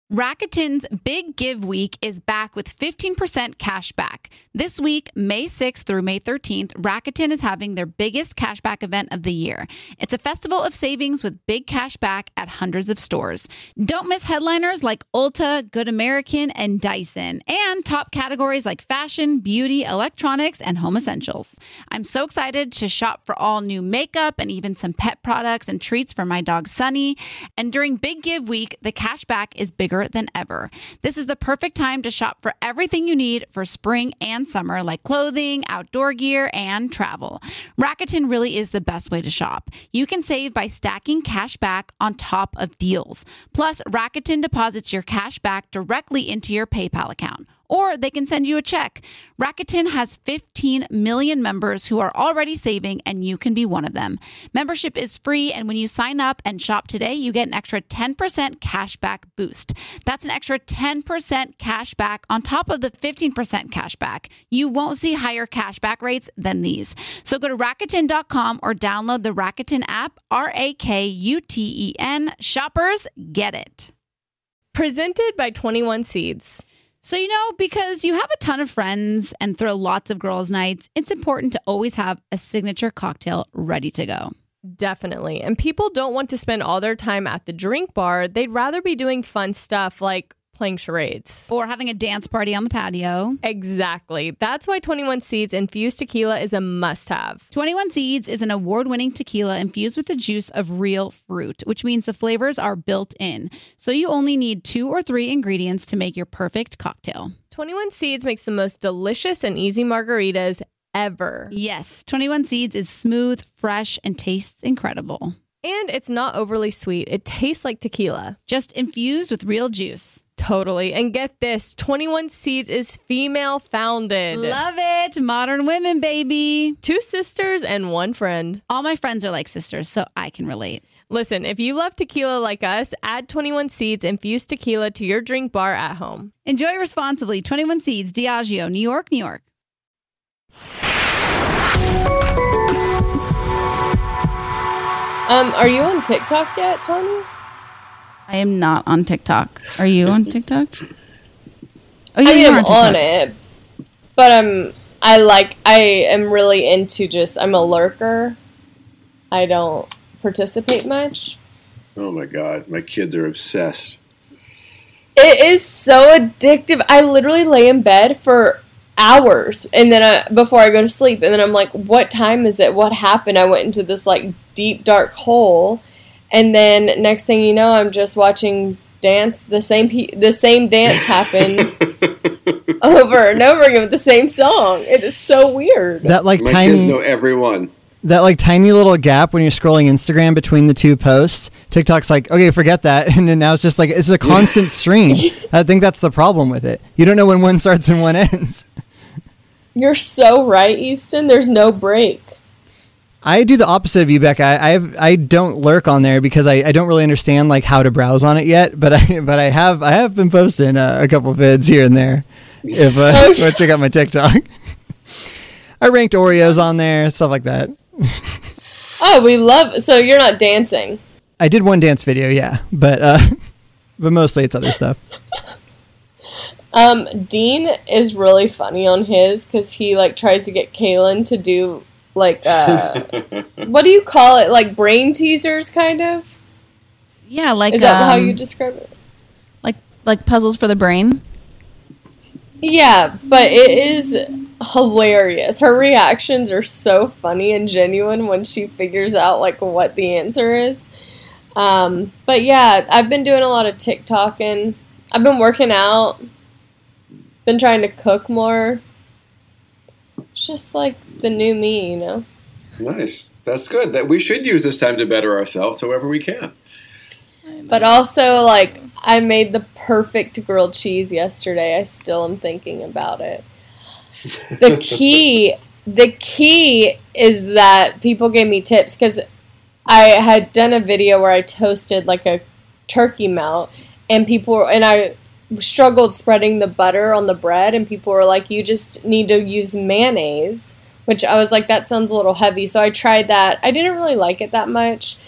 Rakuten's Big Give Week is back with fifteen percent cash back. This week, May sixth through May thirteenth, Rakuten is having their biggest cashback event of the year. It's a festival of savings with big cash back at hundreds of stores. Don't miss headliners like Ulta, Good American, and Dyson, and top categories like fashion, beauty, electronics, and home essentials. I'm so excited to shop for all new makeup and even some pet products and treats for my dog Sunny. And during Big Give Week, the cash back is bigger than ever. This is the perfect time to shop for everything you need for spring and summer, like clothing, outdoor gear, and travel. Rakuten really is the best way to shop. You can save by stacking cash back on top of deals. Plus, Rakuten deposits your cash back directly into your PayPal account, or they can send you a check. Rakuten has fifteen million members who are already saving, and you can be one of them. Membership is free, and when you sign up and shop today, you get an extra ten percent cash back boost. That's an extra ten percent cash back on top of the fifteen percent cash back. You won't see higher cash back rates than these. So go to Rakuten dot com or download the Rakuten app, R A K U T E N. Shoppers, get it. Presented by twenty-one Seeds. So, you know, because you have a ton of friends and throw lots of girls' nights, it's important to always have a signature cocktail ready to go. Definitely. And people don't want to spend all their time at the drink bar. They'd rather be doing fun stuff like playing charades. Or having a dance party on the patio. Exactly. That's why twenty-one Seeds infused tequila is a must-have. twenty-one Seeds is an award-winning tequila infused with the juice of real fruit, which means the flavors are built in. So you only need two or three ingredients to make your perfect cocktail. twenty-one Seeds makes the most delicious and easy margaritas ever. Yes, twenty-one Seeds is smooth, fresh, and tastes incredible. And it's not overly sweet. It tastes like tequila. Just infused with real juice. Totally. And get this, twenty-one Seeds is female founded. Love it. Modern women, baby. Two sisters and one friend. All my friends are like sisters, so I can relate. Listen, if you love tequila like us, add twenty-one Seeds infused tequila to your drink bar at home. Enjoy responsibly. twenty-one Seeds, Diageo, New York, New York. Um, are you on TikTok yet, Tony? I am not on TikTok. Are you on TikTok? Oh, I mean, I'm on, on it, but I'm I like I am really into just I'm a lurker. I don't participate much. Oh my god, my kids are obsessed. It is so addictive. I literally lay in bed for hours, and then I, before I go to sleep, and then I'm like, "What time is it? What happened?" I went into this like deep dark hole. And then next thing you know, I'm just watching dance, the same pe- the same dance happen over and over again with the same song. It is so weird. That like My tiny kids know everyone. That like tiny little gap when you're scrolling Instagram between the two posts. TikTok's like, okay, forget that, and then now it's just like it's a constant stream. I think that's the problem with it. You don't know when one starts and one ends. You're so right, Easton. There's no break. I do the opposite of you, Becca. I I, have, I don't lurk on there because I, I don't really understand like how to browse on it yet. But I but I have I have been posting uh, a couple vids here and there. If uh, Oh, you want to check out my TikTok, I ranked Oreos on there, stuff like that. Oh, we love. So you're not dancing. I did one dance video, yeah, but uh, but mostly it's other stuff. Um, Dean is really funny on his because he like tries to get Kaylin to do. Like, uh, what do you call it? Like brain teasers, kind of? Yeah, like Is that um, how you describe it? like like puzzles for the brain? Yeah, but it is hilarious. Her reactions are so funny and genuine when she figures out like what the answer is. Um, but yeah, I've been doing a lot of TikTok and I've been working out. Been trying to cook more. It's just like the new me, you know? Nice. That's good. That we should use this time to better ourselves however we can. But also, like, I made the perfect grilled cheese yesterday. I still am thinking about it. The key, the key is that people gave me tips because I had done a video where I toasted like a turkey melt, and people and I struggled spreading the butter on the bread, and people were like, "You just need to use mayonnaise," which I was like, "That sounds a little heavy." So I tried that. I didn't really like it that much.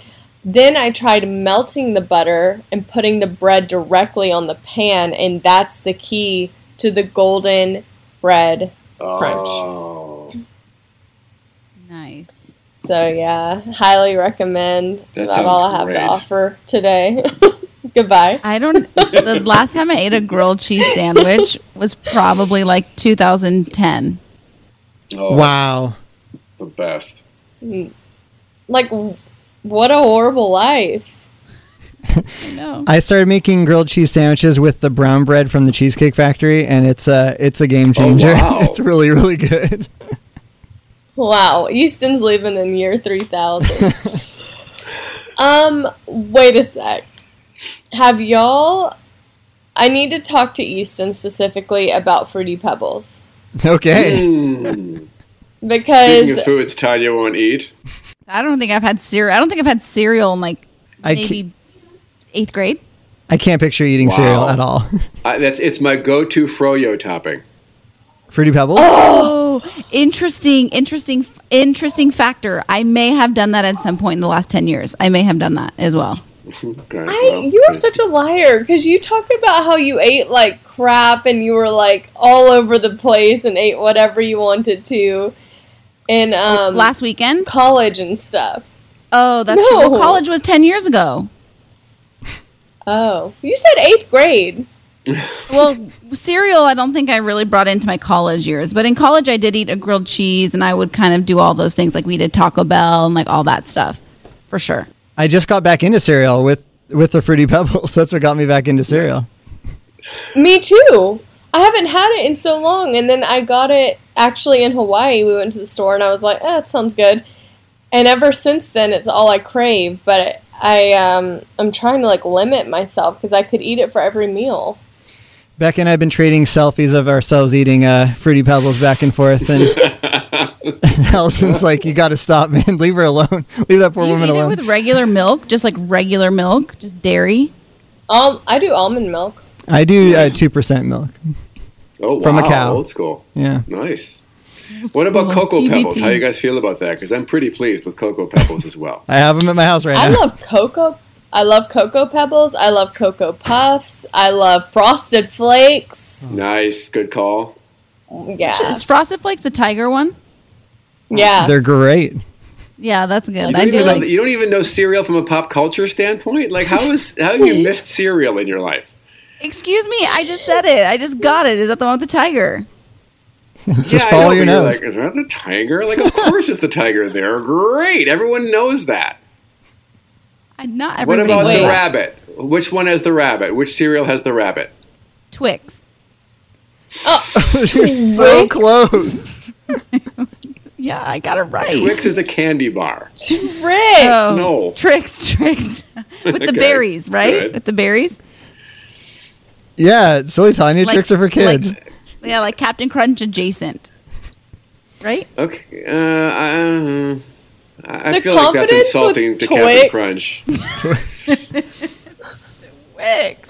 Then I tried melting the butter and putting the bread directly on the pan, and that's the key to the golden bread crunch. Oh. Nice. So yeah, highly recommend. That's That about all I sounds have great. to offer today. Goodbye. I don't. The last time I ate a grilled cheese sandwich was probably like two thousand ten. Oh, Wow. the best. Like, what a horrible life. I know. I started making grilled cheese sandwiches with the brown bread from the Cheesecake Factory, and it's a it's a game changer. wow. It's really really good. Wow, Easton's leaving in year three thousand. um, wait a sec. Have y'all... I need to talk to Easton specifically about Fruity Pebbles. Okay. Mm. Because... Speaking of foods Tanya won't eat. I don't think I've had cereal. I don't think I've had cereal in like I maybe eighth grade. I can't picture eating Wow. cereal at all. I, that's it's my go-to froyo topping. Fruity Pebbles? Oh, interesting, interesting, interesting factor. I may have done that at some point in the last ten years. I may have done that as well. Okay, I, well, you are such a liar, because you talk about how you ate like crap and you were like all over the place and ate whatever you wanted to in um, Last weekend? college and stuff. Oh, that's No. true. Well, college was ten years ago. Oh, you said eighth grade. Well, cereal, I don't think I really brought into my college years. But in college, I did eat a grilled cheese, and I would kind of do all those things. Like we did Taco Bell and like all that stuff, for sure. I just got back into cereal with, with the Fruity Pebbles. That's what got me back into cereal. Me too. I haven't had it in so long, and then I got it actually in Hawaii. We went to the store, and I was like, eh, that sounds good. And ever since then, it's all I crave. But I, um, I'm trying to like limit myself because I could eat it for every meal. Becca and I have been trading selfies of ourselves eating uh, Fruity Pebbles back and forth. And Allison's like, you got to stop, man. Leave her alone. Leave that poor Do you woman eat it alone. with regular milk? Just like regular milk? Just dairy? Um, I do almond milk. I do uh, two percent milk. Oh, From a wow, cow. Old school. Yeah. Nice. What about school, Cocoa T B T. Pebbles? How do you guys feel about that? Because I'm pretty pleased with Cocoa Pebbles as well. I have them at my house right I now. love cocoa. I love Cocoa Pebbles. I love Cocoa Puffs. I love Frosted Flakes. Nice. Good call. Yeah. Is Frosted Flakes the tiger one? Yeah. They're great. Yeah, that's good. You I don't, do even know, like. you don't even know cereal from a pop culture standpoint? Like, how is how have you missed cereal in your life? Excuse me, I just said it. I just got it. Is that the one with the tiger? Just I follow know, your but you're nose. Like, is that the tiger? Like, of course it's the tiger there. Great. Everyone knows that. I, not What everybody about knows the that. rabbit? Which one has the rabbit? Which cereal has the rabbit? Twix. You're so close. Yeah, I got it right. Twix is a candy bar. Tricks. Oh, No. Tricks, tricks. With the Okay, berries, right? good. With the berries. Yeah, silly Tanya. Like- Tricks are for kids. like- yeah, like Captain Crunch adjacent. Right? Okay. Uh, I, I The feel like that's confidence insulting with to Captain Twix. Crunch. Twix.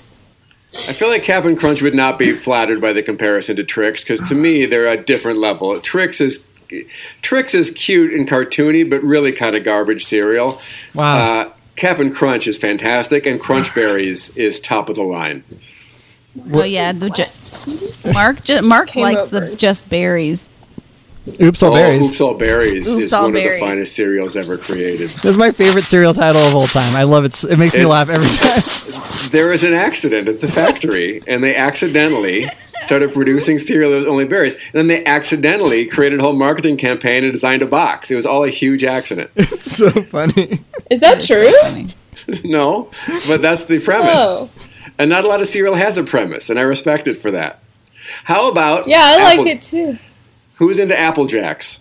I feel like Captain Crunch would not be flattered by the comparison to Trix because to me they're a different level. Trix is Trix is cute and cartoony, but really kind of garbage cereal. Wow. Uh, Captain Crunch is fantastic, and Crunch Berries is top of the line. Oh yeah, the ju- Mark. Ju- Mark Came likes over. the just berries. Oops, all oh, berries. Oops All Berries Oops is All one Berries. of the finest cereals ever created. This is my favorite cereal title of all time. I love it. s- It makes me It- laugh every time. There was an accident at the factory, and they accidentally started producing cereal that was only berries. And then they accidentally created a whole marketing campaign and designed a box. It was all a huge accident. It's so funny. Is that true? Funny. No, but that's the premise. Oh. And not a lot of cereal has a premise, and I respect it for that. How about Yeah, I Apple- like it too. Who's into Apple Jacks?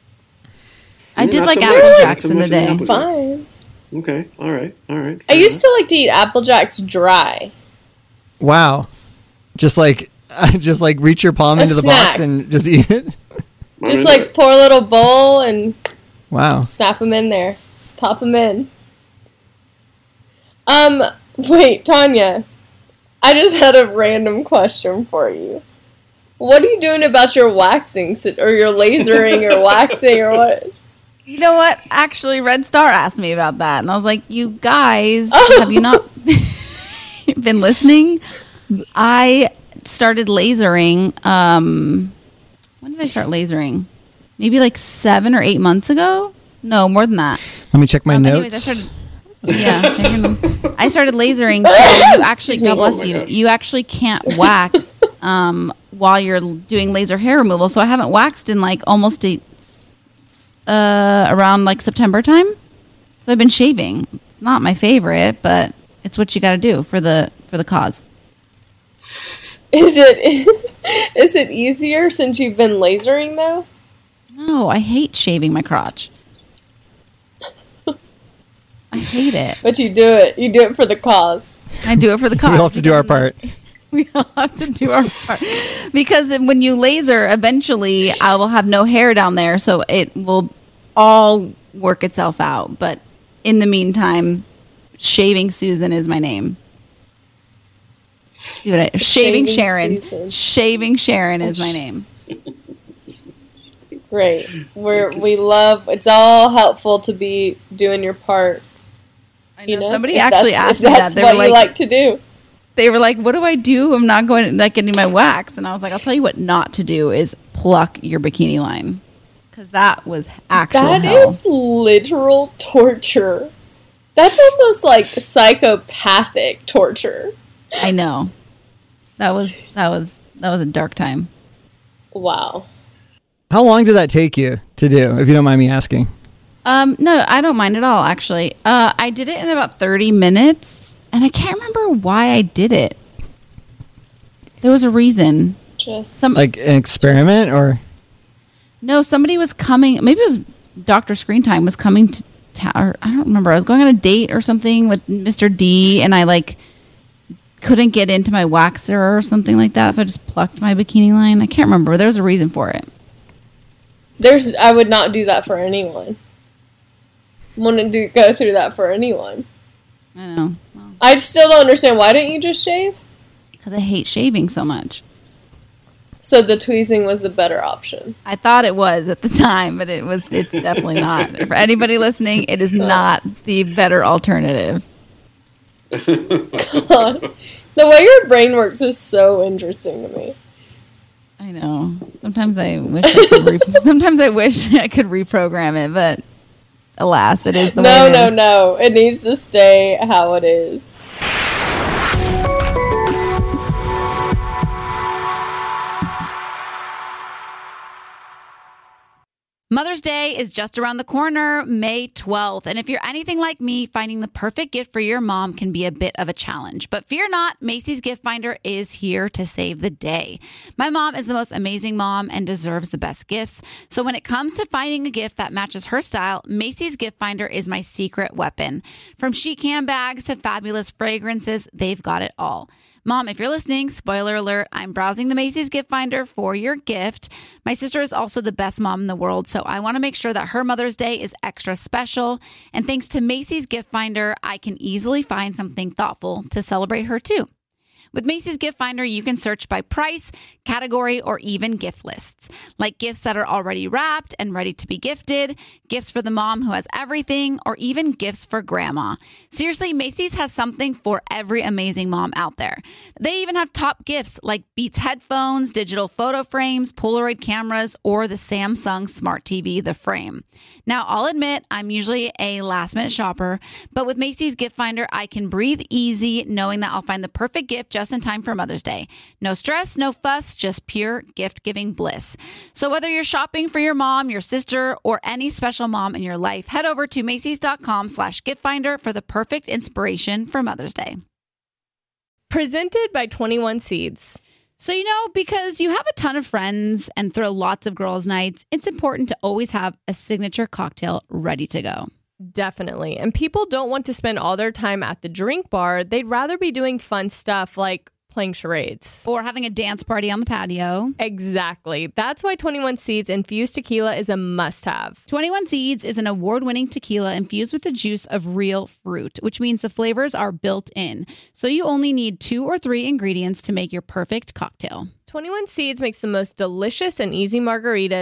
I did Not like so Apple much. Jacks Not so in the much day. Apple Jacks. Fine. Okay, all right, all right. I used to like to eat Apple Jacks dry. Wow. Just like, just like reach your palm A into the box snack. and just eat it. I'm Just into like it. pour a little bowl and Wow. snap them in there. Pop them in. Um, wait, Tanya. I just had a random question for you. What are you doing about your waxing si- or your lasering or waxing or what? You know what? Actually, Red Star asked me about that. And I was like, you guys, have you not been listening? I started lasering. Um, when did I start lasering? Maybe like seven or eight months ago? No, more than that. Let me check my um, notes. Anyways, I started... Yeah, checking. I started lasering, so you actually, God bless you, you actually can't wax um, while you're doing laser hair removal. So I haven't waxed in like almost a, uh, around like September time. So I've been shaving. It's not my favorite, but it's what you got to do for the for the cause. Is it is it easier since you've been lasering though? No, I hate shaving my crotch. I hate it. But you do it. You do it for the cause. I do it for the cause. We all have to do our part. We all have to do our part. Because when you laser, eventually I will have no hair down there, so it will all work itself out. But in the meantime, Shaving Susan is my name. See what I, Shaving, Shaving Sharon. Susan. Shaving Sharon is my name. Great. We're we love. It's all helpful to be doing your part. I know, you know? Somebody if actually asked me that's that. They what were like, you like to do. They were like, "What do I do? I'm not going like getting my wax." And I was like, "I'll tell you what not to do is pluck your bikini line, because that was actual That hell. is literal torture. That's almost like psychopathic torture." I know. That was that was that was a dark time. Wow. How long did that take you to do, if you don't mind me asking? Um, no, I don't mind at all, actually. Uh, I did it in about thirty minutes, and I can't remember why I did it. There was a reason. Just Some, like an experiment, just, or? No, somebody was coming. Maybe it was Doctor Screen Time was coming to town. I don't remember. I was going on a date or something with Mister D, and I like couldn't get into my waxer or something like that, so I just plucked my bikini line. I can't remember. There was a reason for it. There's, I would not do that for anyone. Wouldn't do go through that for anyone. I know. Well, I still don't understand. Why didn't you just shave? Because I hate shaving so much. So the tweezing was the better option. I thought it was at the time, but it was. It's definitely not. For anybody listening, it is not the better alternative. God. The way your brain works is so interesting to me. I know. Sometimes I wish I could. Re- sometimes I wish I could reprogram it, but alas, it is the no, way it no, is. No, no, it needs to stay how it is. Mother's Day is just around the corner, May twelfth. And if you're anything like me, finding the perfect gift for your mom can be a bit of a challenge. But fear not, Macy's Gift Finder is here to save the day. My mom is the most amazing mom and deserves the best gifts. So when it comes to finding a gift that matches her style, Macy's Gift Finder is my secret weapon. From chic handbags to fabulous fragrances, they've got it all. Mom, if you're listening, spoiler alert, I'm browsing the Macy's Gift Finder for your gift. My sister is also the best mom in the world, so I want to make sure that her Mother's Day is extra special. And thanks to Macy's Gift Finder, I can easily find something thoughtful to celebrate her too. With Macy's Gift Finder, you can search by price, category, or even gift lists, like gifts that are already wrapped and ready to be gifted, gifts for the mom who has everything, or even gifts for grandma. Seriously, Macy's has something for every amazing mom out there. They even have top gifts like Beats headphones, digital photo frames, Polaroid cameras, or the Samsung Smart T V, The Frame. Now, I'll admit, I'm usually a last-minute shopper, but with Macy's Gift Finder, I can breathe easy knowing that I'll find the perfect gift just in time for Mother's Day. No stress, no fuss, just pure gift-giving bliss. So whether you're shopping for your mom, your sister, or any special mom in your life, head over to Macy's.com slash gift finder for the perfect inspiration for Mother's Day. Presented by twenty-one Seeds. So, you know, because you have a ton of friends and throw lots of girls' nights, it's important to always have a signature cocktail ready to go. Definitely. And people don't want to spend all their time at the drink bar. They'd rather be doing fun stuff like playing charades. Or having a dance party on the patio. Exactly. That's why twenty-one Seeds infused tequila is a must-have. twenty-one Seeds is an award-winning tequila infused with the juice of real fruit, which means the flavors are built in. So you only need two or three ingredients to make your perfect cocktail. twenty-one Seeds makes the most delicious and easy margaritas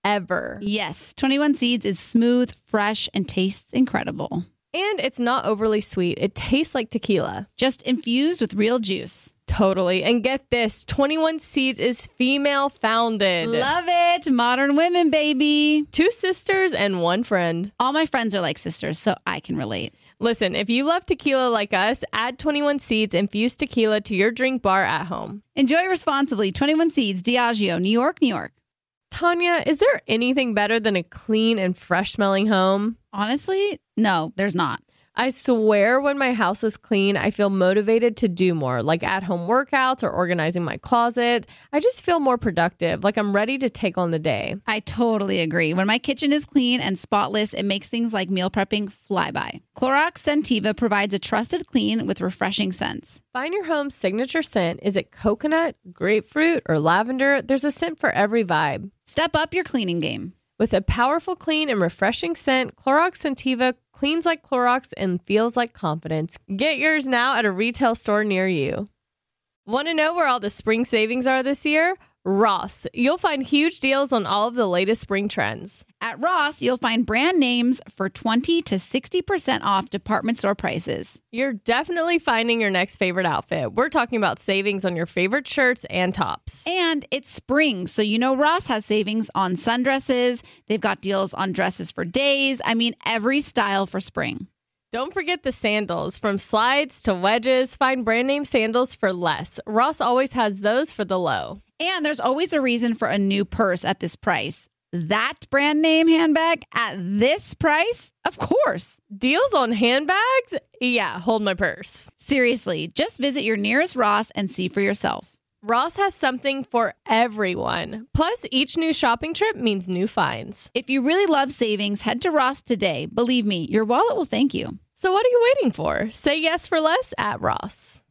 ever. Yes, twenty-one Seeds is smooth, fresh, and tastes incredible. And it's not overly sweet. It tastes like tequila. Just infused with real juice. Totally. And get this, twenty-one Seeds is female founded. Love it. Modern women, baby. Two sisters and one friend. All my friends are like sisters, so I can relate. Listen, if you love tequila like us, add twenty-one Seeds infused tequila to your drink bar at home. Enjoy responsibly. twenty-one Seeds, Diageo, New York, New York. Tanya, is there anything better than a clean and fresh smelling home? Honestly, no, there's not. I swear when my house is clean, I feel motivated to do more, like at-home workouts or organizing my closet. I just feel more productive, like I'm ready to take on the day. I totally agree. When my kitchen is clean and spotless, it makes things like meal prepping fly by. Clorox Scentiva provides a trusted clean with refreshing scents. Find your home's signature scent. Is it coconut, grapefruit, or lavender? There's a scent for every vibe. Step up your cleaning game. With a powerful, clean, and refreshing scent, Clorox Scentiva cleans like Clorox and feels like confidence. Get yours now at a retail store near you. Want to know where all the spring savings are this year? Ross. You'll find huge deals on all of the latest spring trends. At Ross, you'll find brand names for twenty to sixty percent off department store prices. You're definitely finding your next favorite outfit. We're talking about savings on your favorite shirts and tops. And it's spring, so you know Ross has savings on sundresses. They've got deals on dresses for days. I mean, every style for spring. Don't forget the sandals. From slides to wedges, find brand name sandals for less. Ross always has those for the low. And there's always a reason for a new purse at this price. That brand name handbag at this price? Of course. Deals on handbags? Yeah, hold my purse. Seriously, just visit your nearest Ross and see for yourself. Ross has something for everyone. Plus, each new shopping trip means new finds. If you really love savings, head to Ross today. Believe me, your wallet will thank you. So what are you waiting for? Say yes for less at Ross.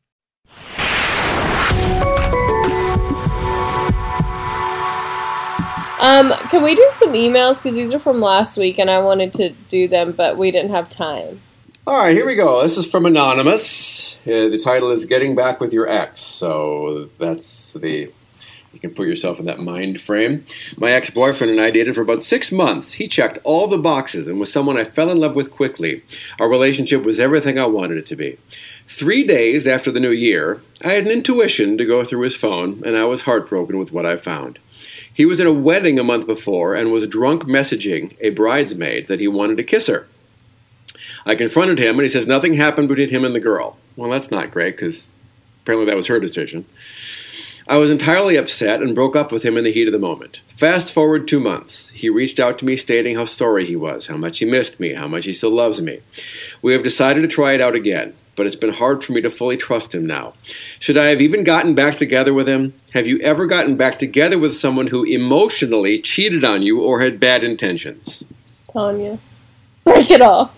Um, can we do some emails? Because these are from last week, and I wanted to do them, but we didn't have time. All right, here we go. This is from Anonymous. Uh, the title is Getting Back with Your Ex. So that's the... You can put yourself in that mind frame. My ex-boyfriend and I dated for about six months. He checked all the boxes and was someone I fell in love with quickly. Our relationship was everything I wanted it to be. Three days after the new year, I had an intuition to go through his phone, and I was heartbroken with what I found. He was in a wedding a month before and was drunk messaging a bridesmaid that he wanted to kiss her. I confronted him, and he says nothing happened between him and the girl. Well, that's not great, because apparently that was her decision. I was entirely upset and broke up with him in the heat of the moment. Fast forward two months. He reached out to me stating how sorry he was, how much he missed me, how much he still loves me. We have decided to try it out again, but it's been hard for me to fully trust him now. Should I have even gotten back together with him? Have you ever gotten back together with someone who emotionally cheated on you or had bad intentions? Tanya, break it off.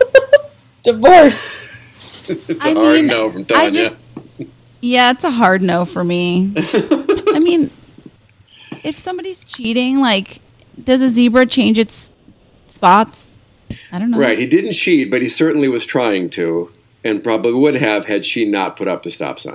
Divorce. It's a I hard mean, no from Tanya. I just, yeah, it's a hard no for me. I mean, if somebody's cheating, like, does a zebra change its spots? I don't know. Right, he didn't cheat, but he certainly was trying to, and probably would have had she not put up the stop sign.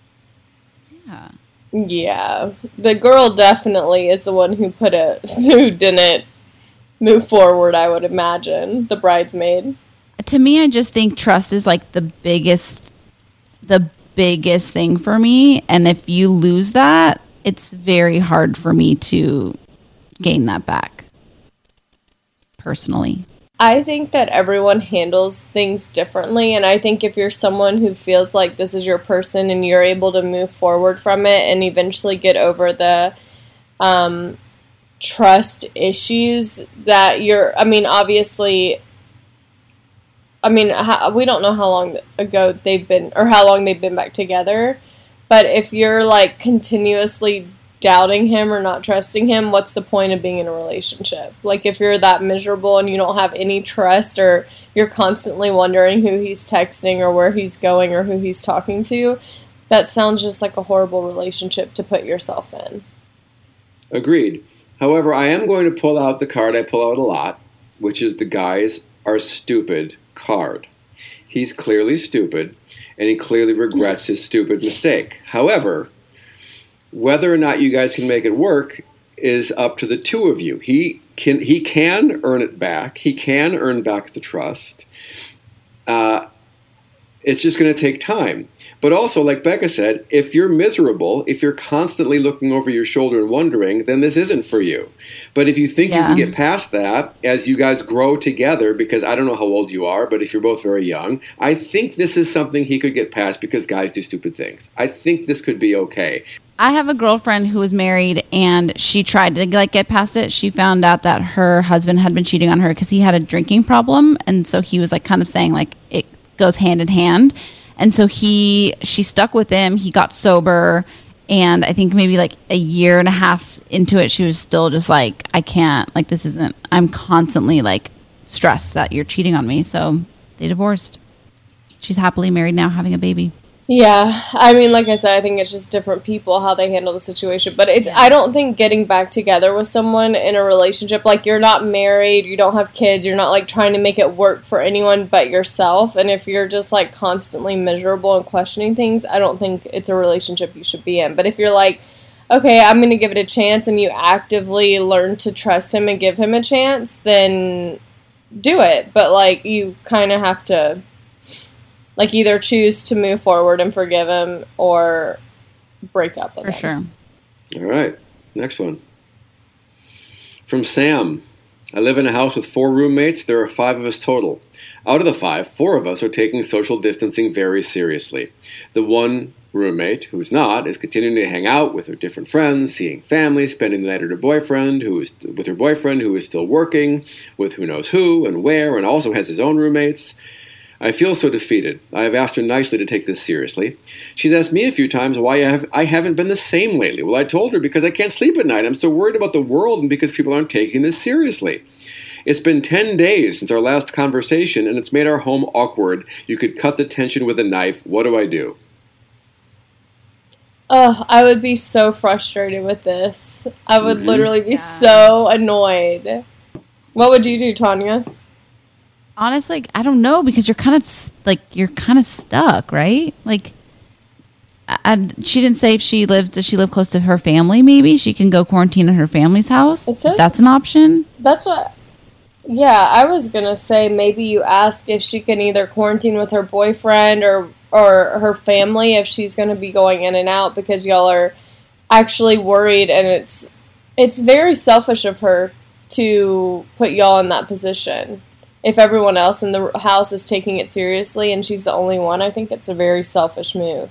Yeah. Yeah, the girl definitely is the one who put a who didn't move forward. I would imagine the bridesmaid. To me, I just think trust is like the biggest, the biggest thing for me. And if you lose that, it's very hard for me to gain that back. Personally. I think that everyone handles things differently, and I think if you're someone who feels like this is your person and you're able to move forward from it and eventually get over the um, trust issues that you're, I mean, obviously, I mean, how, we don't know how long ago they've been, or how long they've been back together, but if you're, like, continuously doubting him or not trusting him, what's the point of being in a relationship? Like, if you're that miserable and you don't have any trust, or you're constantly wondering who he's texting or where he's going or who he's talking to, that sounds just like a horrible relationship to put yourself in. Agreed. However, I am going to pull out the card I pull out a lot, which is the guys are stupid card. He's clearly stupid, and he clearly regrets his stupid mistake. However, whether or not you guys can make it work is up to the two of you. He can he can earn it back. He can earn back the trust. Uh, it's just going to take time. But also, like Becca said, if you're miserable, if you're constantly looking over your shoulder and wondering, then this isn't for you. But if you think Yeah. you can get past that as you guys grow together, because I don't know how old you are, but if you're both very young, I think this is something he could get past because guys do stupid things. I think this could be okay. I have a girlfriend who was married and she tried to like get past it. She found out that her husband had been cheating on her because he had a drinking problem. And so he was like kind of saying like it goes hand in hand. And so he, she stuck with him. He got sober. And I think maybe like a year and a half into it, she was still just like, I can't, like, this isn't, I'm constantly like stressed that you're cheating on me. So they divorced. She's happily married now, having a baby. Yeah, I mean, like I said, I think it's just different people how they handle the situation. But it, I don't think getting back together with someone in a relationship, like you're not married, you don't have kids, you're not like trying to make it work for anyone but yourself. And if you're just like constantly miserable and questioning things, I don't think it's a relationship you should be in. But if you're like, okay, I'm going to give it a chance, and you actively learn to trust him and give him a chance, then do it. But like you kind of have to like either choose to move forward and forgive him or break up with For him. sure. All right, next one. From Sam. I live in a house with four roommates. There are five of us total. Out of the five, four of us are taking social distancing very seriously. The one roommate, who's not, is continuing to hang out with her different friends, seeing family, spending the night with her boyfriend, who is with her boyfriend who is still working, with who knows who and where, and also has his own roommates. I feel so defeated. I have asked her nicely to take this seriously. She's asked me a few times why I, have, I haven't been the same lately. Well, I told her because I can't sleep at night. I'm so worried about the world and because people aren't taking this seriously. It's been ten days since our last conversation, and it's made our home awkward. You could cut the tension with a knife. What do I do? Ugh, I would be so frustrated with this. I would Mhm. literally be Yeah. so annoyed. What would you do, Tanya? Honestly, I don't know, because you're kind of s- like you're kind of stuck, right? Like, and she didn't say if she lives. Does she live close to her family? Maybe she can go quarantine in her family's house. It says- That's an option. That's what... Yeah, I was going to say maybe you ask if she can either quarantine with her boyfriend or or her family if she's going to be going in and out, because y'all are actually worried, and it's it's very selfish of her to put y'all in that position. If everyone else in the house is taking it seriously and she's the only one, I think it's a very selfish move.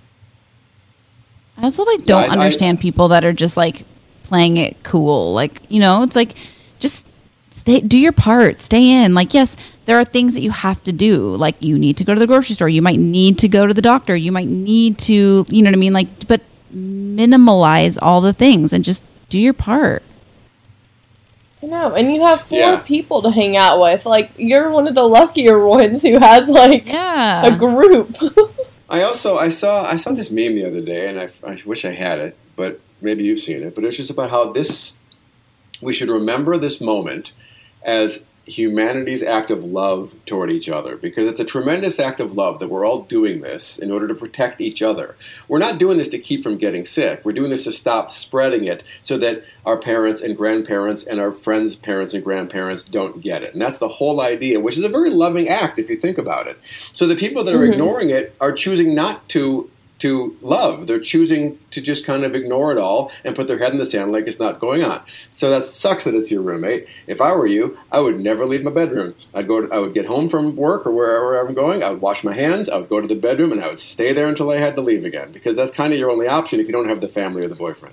I also like don't Yeah, I- understand people that are just like playing it cool. Like, you know, it's like just stay, do your part, stay in. Like, yes, there are things that you have to do. Like, you need to go to the grocery store. You might need to go to the doctor. You might need to, you know what I mean? Like, but minimalize all the things and just do your part. I know, and you have four Yeah. people to hang out with. Like, you're one of the luckier ones who has, like, Yeah. a group. I also I saw I saw this meme the other day, and I, I wish I had it, but maybe you've seen it. But it's just about how this we should remember this moment as humanity's act of love toward each other, because it's a tremendous act of love that we're all doing this in order to protect each other. We're not doing this to keep from getting sick. We're doing this to stop spreading it so that our parents and grandparents and our friends' parents and grandparents don't get it. And that's the whole idea, which is a very loving act if you think about it. So the people that are Mhm. ignoring it are choosing not to to love. They're choosing to just kind of ignore it all and put their head in the sand like it's not going on. So that sucks that it's your roommate. If I were you, I would never leave my bedroom. I'd go to, I would get home from work or wherever I'm going, I would wash my hands, I would go to the bedroom, and I would stay there until I had to leave again, because that's kind of your only option if you don't have the family or the boyfriend.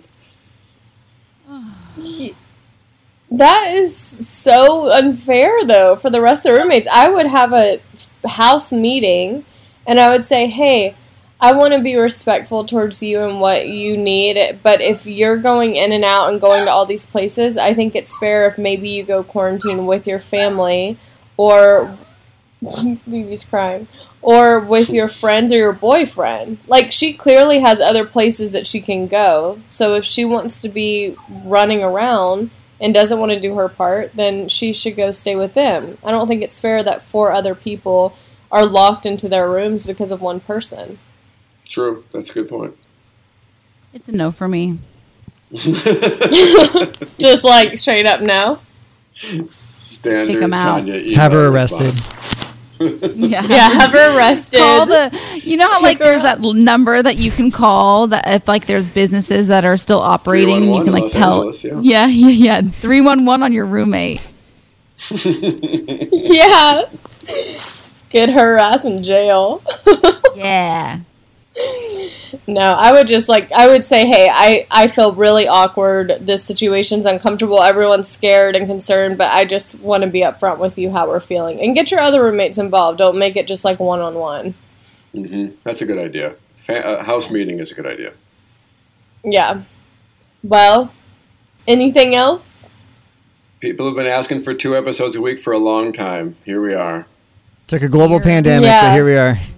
That is so unfair, though, for the rest of the roommates. I would have a house meeting, and I would say, hey, I want to be respectful towards you and what you need, but if you're going in and out and going to all these places, I think it's fair if maybe you go quarantine with your family, or Vivi's crying, or with your friends or your boyfriend. Like, she clearly has other places that she can go, so if she wants to be running around and doesn't want to do her part, then she should go stay with them. I don't think it's fair that four other people are locked into their rooms because of one person. True. That's a good point. It's a no for me. Just like straight up no. Standard Kick 'em out. Tanya email Have her response. arrested. Yeah. Yeah, have her arrested. Call the, you know how like Kick her there's that l- number that you can call that if like there's businesses that are still operating, you three one one can like Los tell. Angeles, yeah. yeah, yeah, yeah. three one one on your roommate. Yeah. Get her ass in jail. Yeah. No, I would just like, I would say, hey, I, I feel really awkward. This situation's uncomfortable. Everyone's scared and concerned, but I just want to be upfront with you how we're feeling. And get your other roommates involved. Don't make it just like one-on-one. Mm-hmm. That's a good idea. Fa- a house meeting is a good idea. Yeah. Well, anything else? People have been asking for two episodes a week for a long time. Here we are. Took a global pandemic, Yeah. but here we are.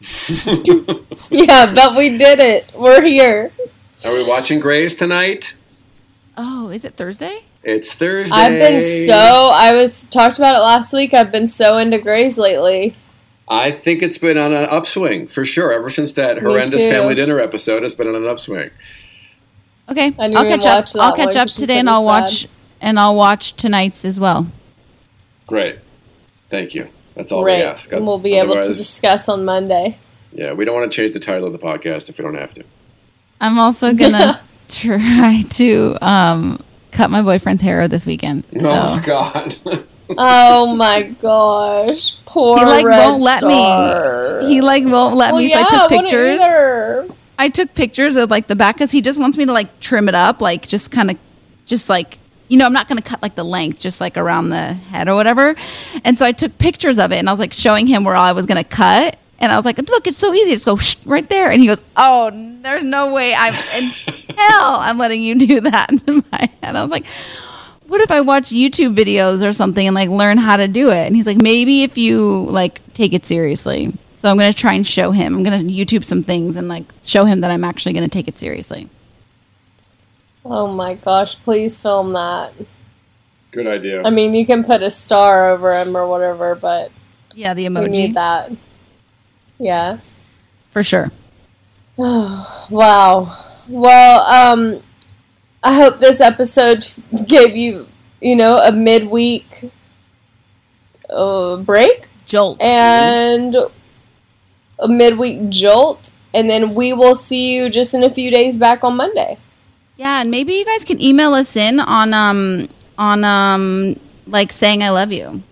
Yeah, but we did it. We're here. Are we watching Grays tonight? Oh, is it Thursday? It's Thursday. I've been so, I was, talked about it last week. I've been so into Grays lately. I think it's been on an upswing, for sure. Ever since that Me horrendous too. family dinner episode, it's been on an upswing. Okay, I didn't I'll even catch up. watch that I'll catch one up 'cause she today, said and it was I'll watch bad. and I'll watch tonight's as well. Great. Thank you. That's all Great. we ask. And we'll be able to Otherwise- discuss on Monday. Yeah, we don't want to change the title of the podcast if we don't have to. I'm also gonna try to um, cut my boyfriend's hair this weekend. Oh, So. God. Oh my gosh. Poor He like Red won't let Star. me. He like won't let Well, me. yeah, So I I took wouldn't pictures. either. I took pictures of like the back because he just wants me to like trim it up, like just kind of, just like, you know, I'm not going to cut like the length, just like around the head or whatever. And so I took pictures of it and I was like showing him where I was going to cut. And I was like, look, it's so easy. Just go shh, right there. And he goes, oh, there's no way I'm in hell I'm letting you do that to my head. I was like, what if I watch YouTube videos or something and like learn how to do it? And he's like, maybe if you like take it seriously. So I'm going to try and show him. I'm going to YouTube some things and like show him that I'm actually going to take it seriously. Oh my gosh, please film that. Good idea. I mean, you can put a star over him or whatever, but Yeah, the we emoji. need that. Yeah. For sure. Wow. Well, um, I hope this episode gave you, you know, a midweek uh, break Jolt. and a midweek jolt, and then we will see you just in a few days back on Monday. Yeah, and maybe you guys can email us in on um on um like saying I love you.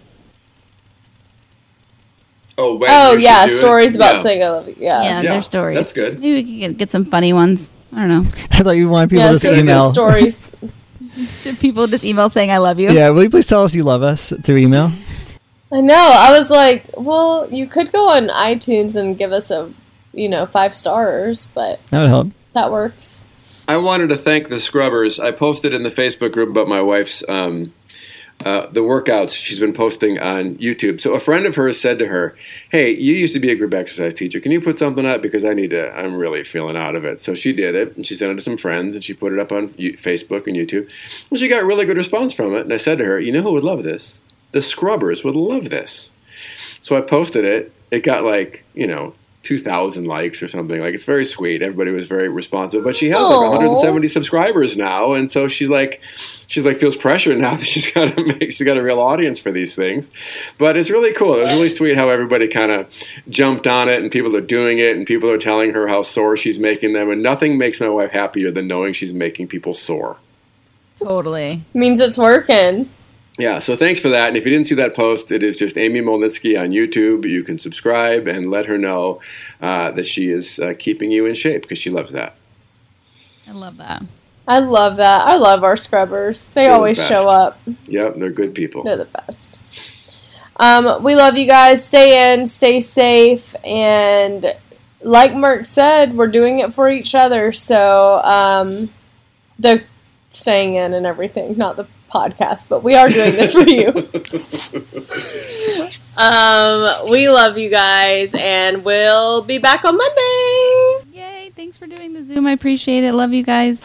Oh, when Oh, we should yeah, do it? stories about Yeah. saying I love you. Yeah. Yeah, Yeah, their stories. that's good. Maybe we can get, get some funny ones. I don't know. I thought you wanted people Yeah, to send just us email. stories. Should people just email saying I love you? Yeah, will you please tell us you love us through email? I know. I was like, well, you could go on iTunes and give us a, you know, five stars, but That would help. that works. I wanted to thank the Scrubbers. I posted in the Facebook group about my wife's um, uh, the workouts she's been posting on YouTube. So a friend of hers said to her, "Hey, you used to be a group exercise teacher. Can you put something up because I need to? I'm really feeling out of it." So she did it, and she sent it to some friends, and she put it up on U- Facebook and YouTube. And she got a really good response from it. And I said to her, "You know who would love this? The Scrubbers would love this." So I posted it. It got like, you know, two thousand likes or something. Like, it's very sweet. Everybody was very responsive. But she has like Aw. one hundred seventy subscribers now, and so she's like, she's like feels pressure now that she's got to make, she's got a real audience for these things. But it's really cool. It was really sweet how everybody kind of jumped on it, and people are doing it, and people are telling her how sore she's making them. And nothing makes my wife happier than knowing she's making people sore. Totally. Means it's working. Yeah, so thanks for that. And if you didn't see that post, it is just Amy Molnitsky on YouTube. You can subscribe and let her know uh, that she is uh, keeping you in shape because she loves that. I love that. I love that. I love our Scrubbers. They They're the always best. show up. Yep, they're good people. They're the best. Um, we love you guys. Stay in, stay safe, and like Mark said, we're doing it for each other. So um, the staying in and everything, not the podcast, but we are doing this for you. um, we love you guys, and we'll be back on Monday. Yay, thanks for doing the Zoom. I appreciate it. Love you guys.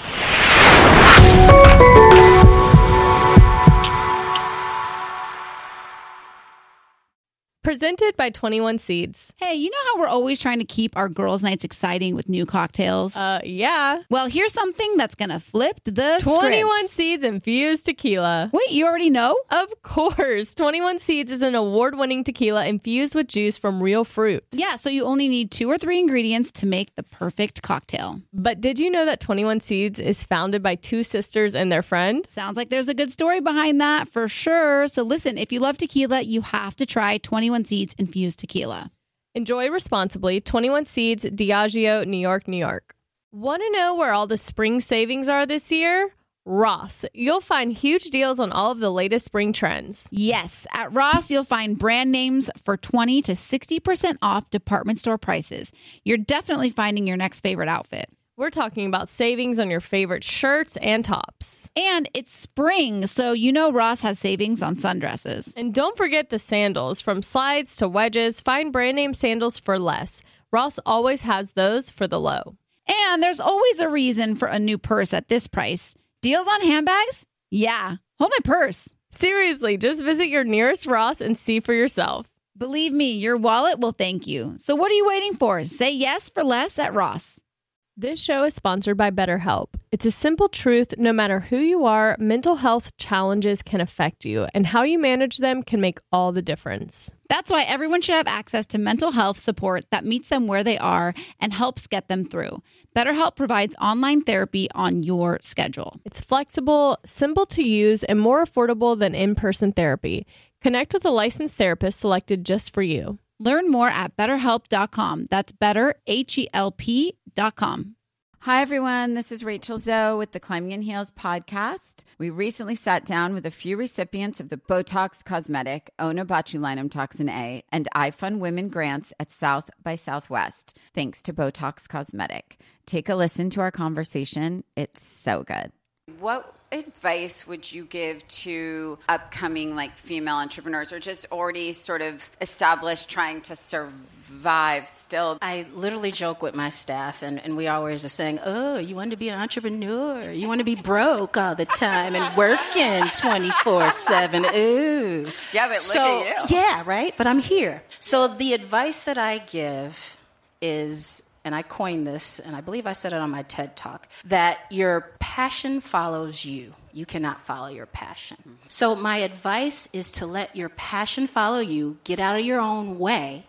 Presented by twenty-one Seeds. Hey, you know how we're always trying to keep our girls' nights exciting with new cocktails? Uh, yeah. Well, here's something that's going to flip the twenty-one script. Seeds infused tequila. Wait, you already know? Of course. twenty-one Seeds is an award-winning tequila infused with juice from real fruit. Yeah, so you only need two or three ingredients to make the perfect cocktail. But did you know that twenty-one Seeds is founded by two sisters and their friend? Sounds like there's a good story behind that for sure. So listen, if you love tequila, you have to try twenty-one Seeds infused tequila. Enjoy responsibly. twenty-one Seeds, Diageo, New York, New York. Want to know where all the spring savings are this year? Ross. You'll find huge deals on all of the latest spring trends. Yes, at Ross, you'll find brand names for twenty to sixty percent off department store prices. You're definitely finding your next favorite outfit. We're talking about savings on your favorite shirts and tops. And it's spring, so you know Ross has savings on sundresses. And don't forget the sandals. From slides to wedges, find brand name sandals for less. Ross always has those for the low. And there's always a reason for a new purse at this price. Deals on handbags? Yeah. Hold my purse. Seriously, just visit your nearest Ross and see for yourself. Believe me, your wallet will thank you. So what are you waiting for? Say yes for less at Ross. This show is sponsored by BetterHelp. It's a simple truth. No matter who you are, mental health challenges can affect you, and how you manage them can make all the difference. That's why everyone should have access to mental health support that meets them where they are and helps get them through. BetterHelp provides online therapy on your schedule. It's flexible, simple to use, and more affordable than in-person therapy. Connect with a licensed therapist selected just for you. Learn more at better help dot com. That's better, H E L P dot com. Hi, everyone. This is Rachel Zoe with the Climbing in Heels podcast. We recently sat down with a few recipients of the Botox Cosmetic, Onabotulinum Toxin A, and iFund Women grants at South by Southwest, thanks to Botox Cosmetic. Take a listen to our conversation. It's so good. What advice would you give to upcoming like female entrepreneurs or just already sort of established trying to survive still? I literally joke with my staff and, and we always are saying, oh, you want to be an entrepreneur? You want to be broke all the time and working twenty-four seven. Ooh. Yeah, but so, look at you. Yeah, right? But I'm here. So the advice that I give is, and I coined this, and I believe I said it on my TED Talk, that your passion follows you. You cannot follow your passion. Mm-hmm. So my advice is to let your passion follow you, get out of your own way,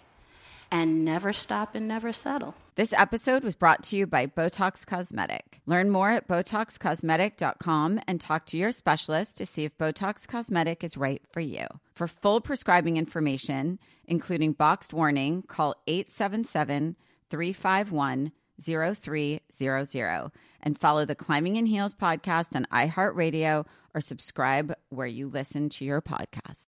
and never stop and never settle. This episode was brought to you by Botox Cosmetic. Learn more at botox cosmetic dot com and talk to your specialist to see if Botox Cosmetic is right for you. For full prescribing information, including boxed warning, call eight seven seven, three five one, zero three zero zero and follow the Climbing in Heels podcast on iHeartRadio or subscribe where you listen to your podcast.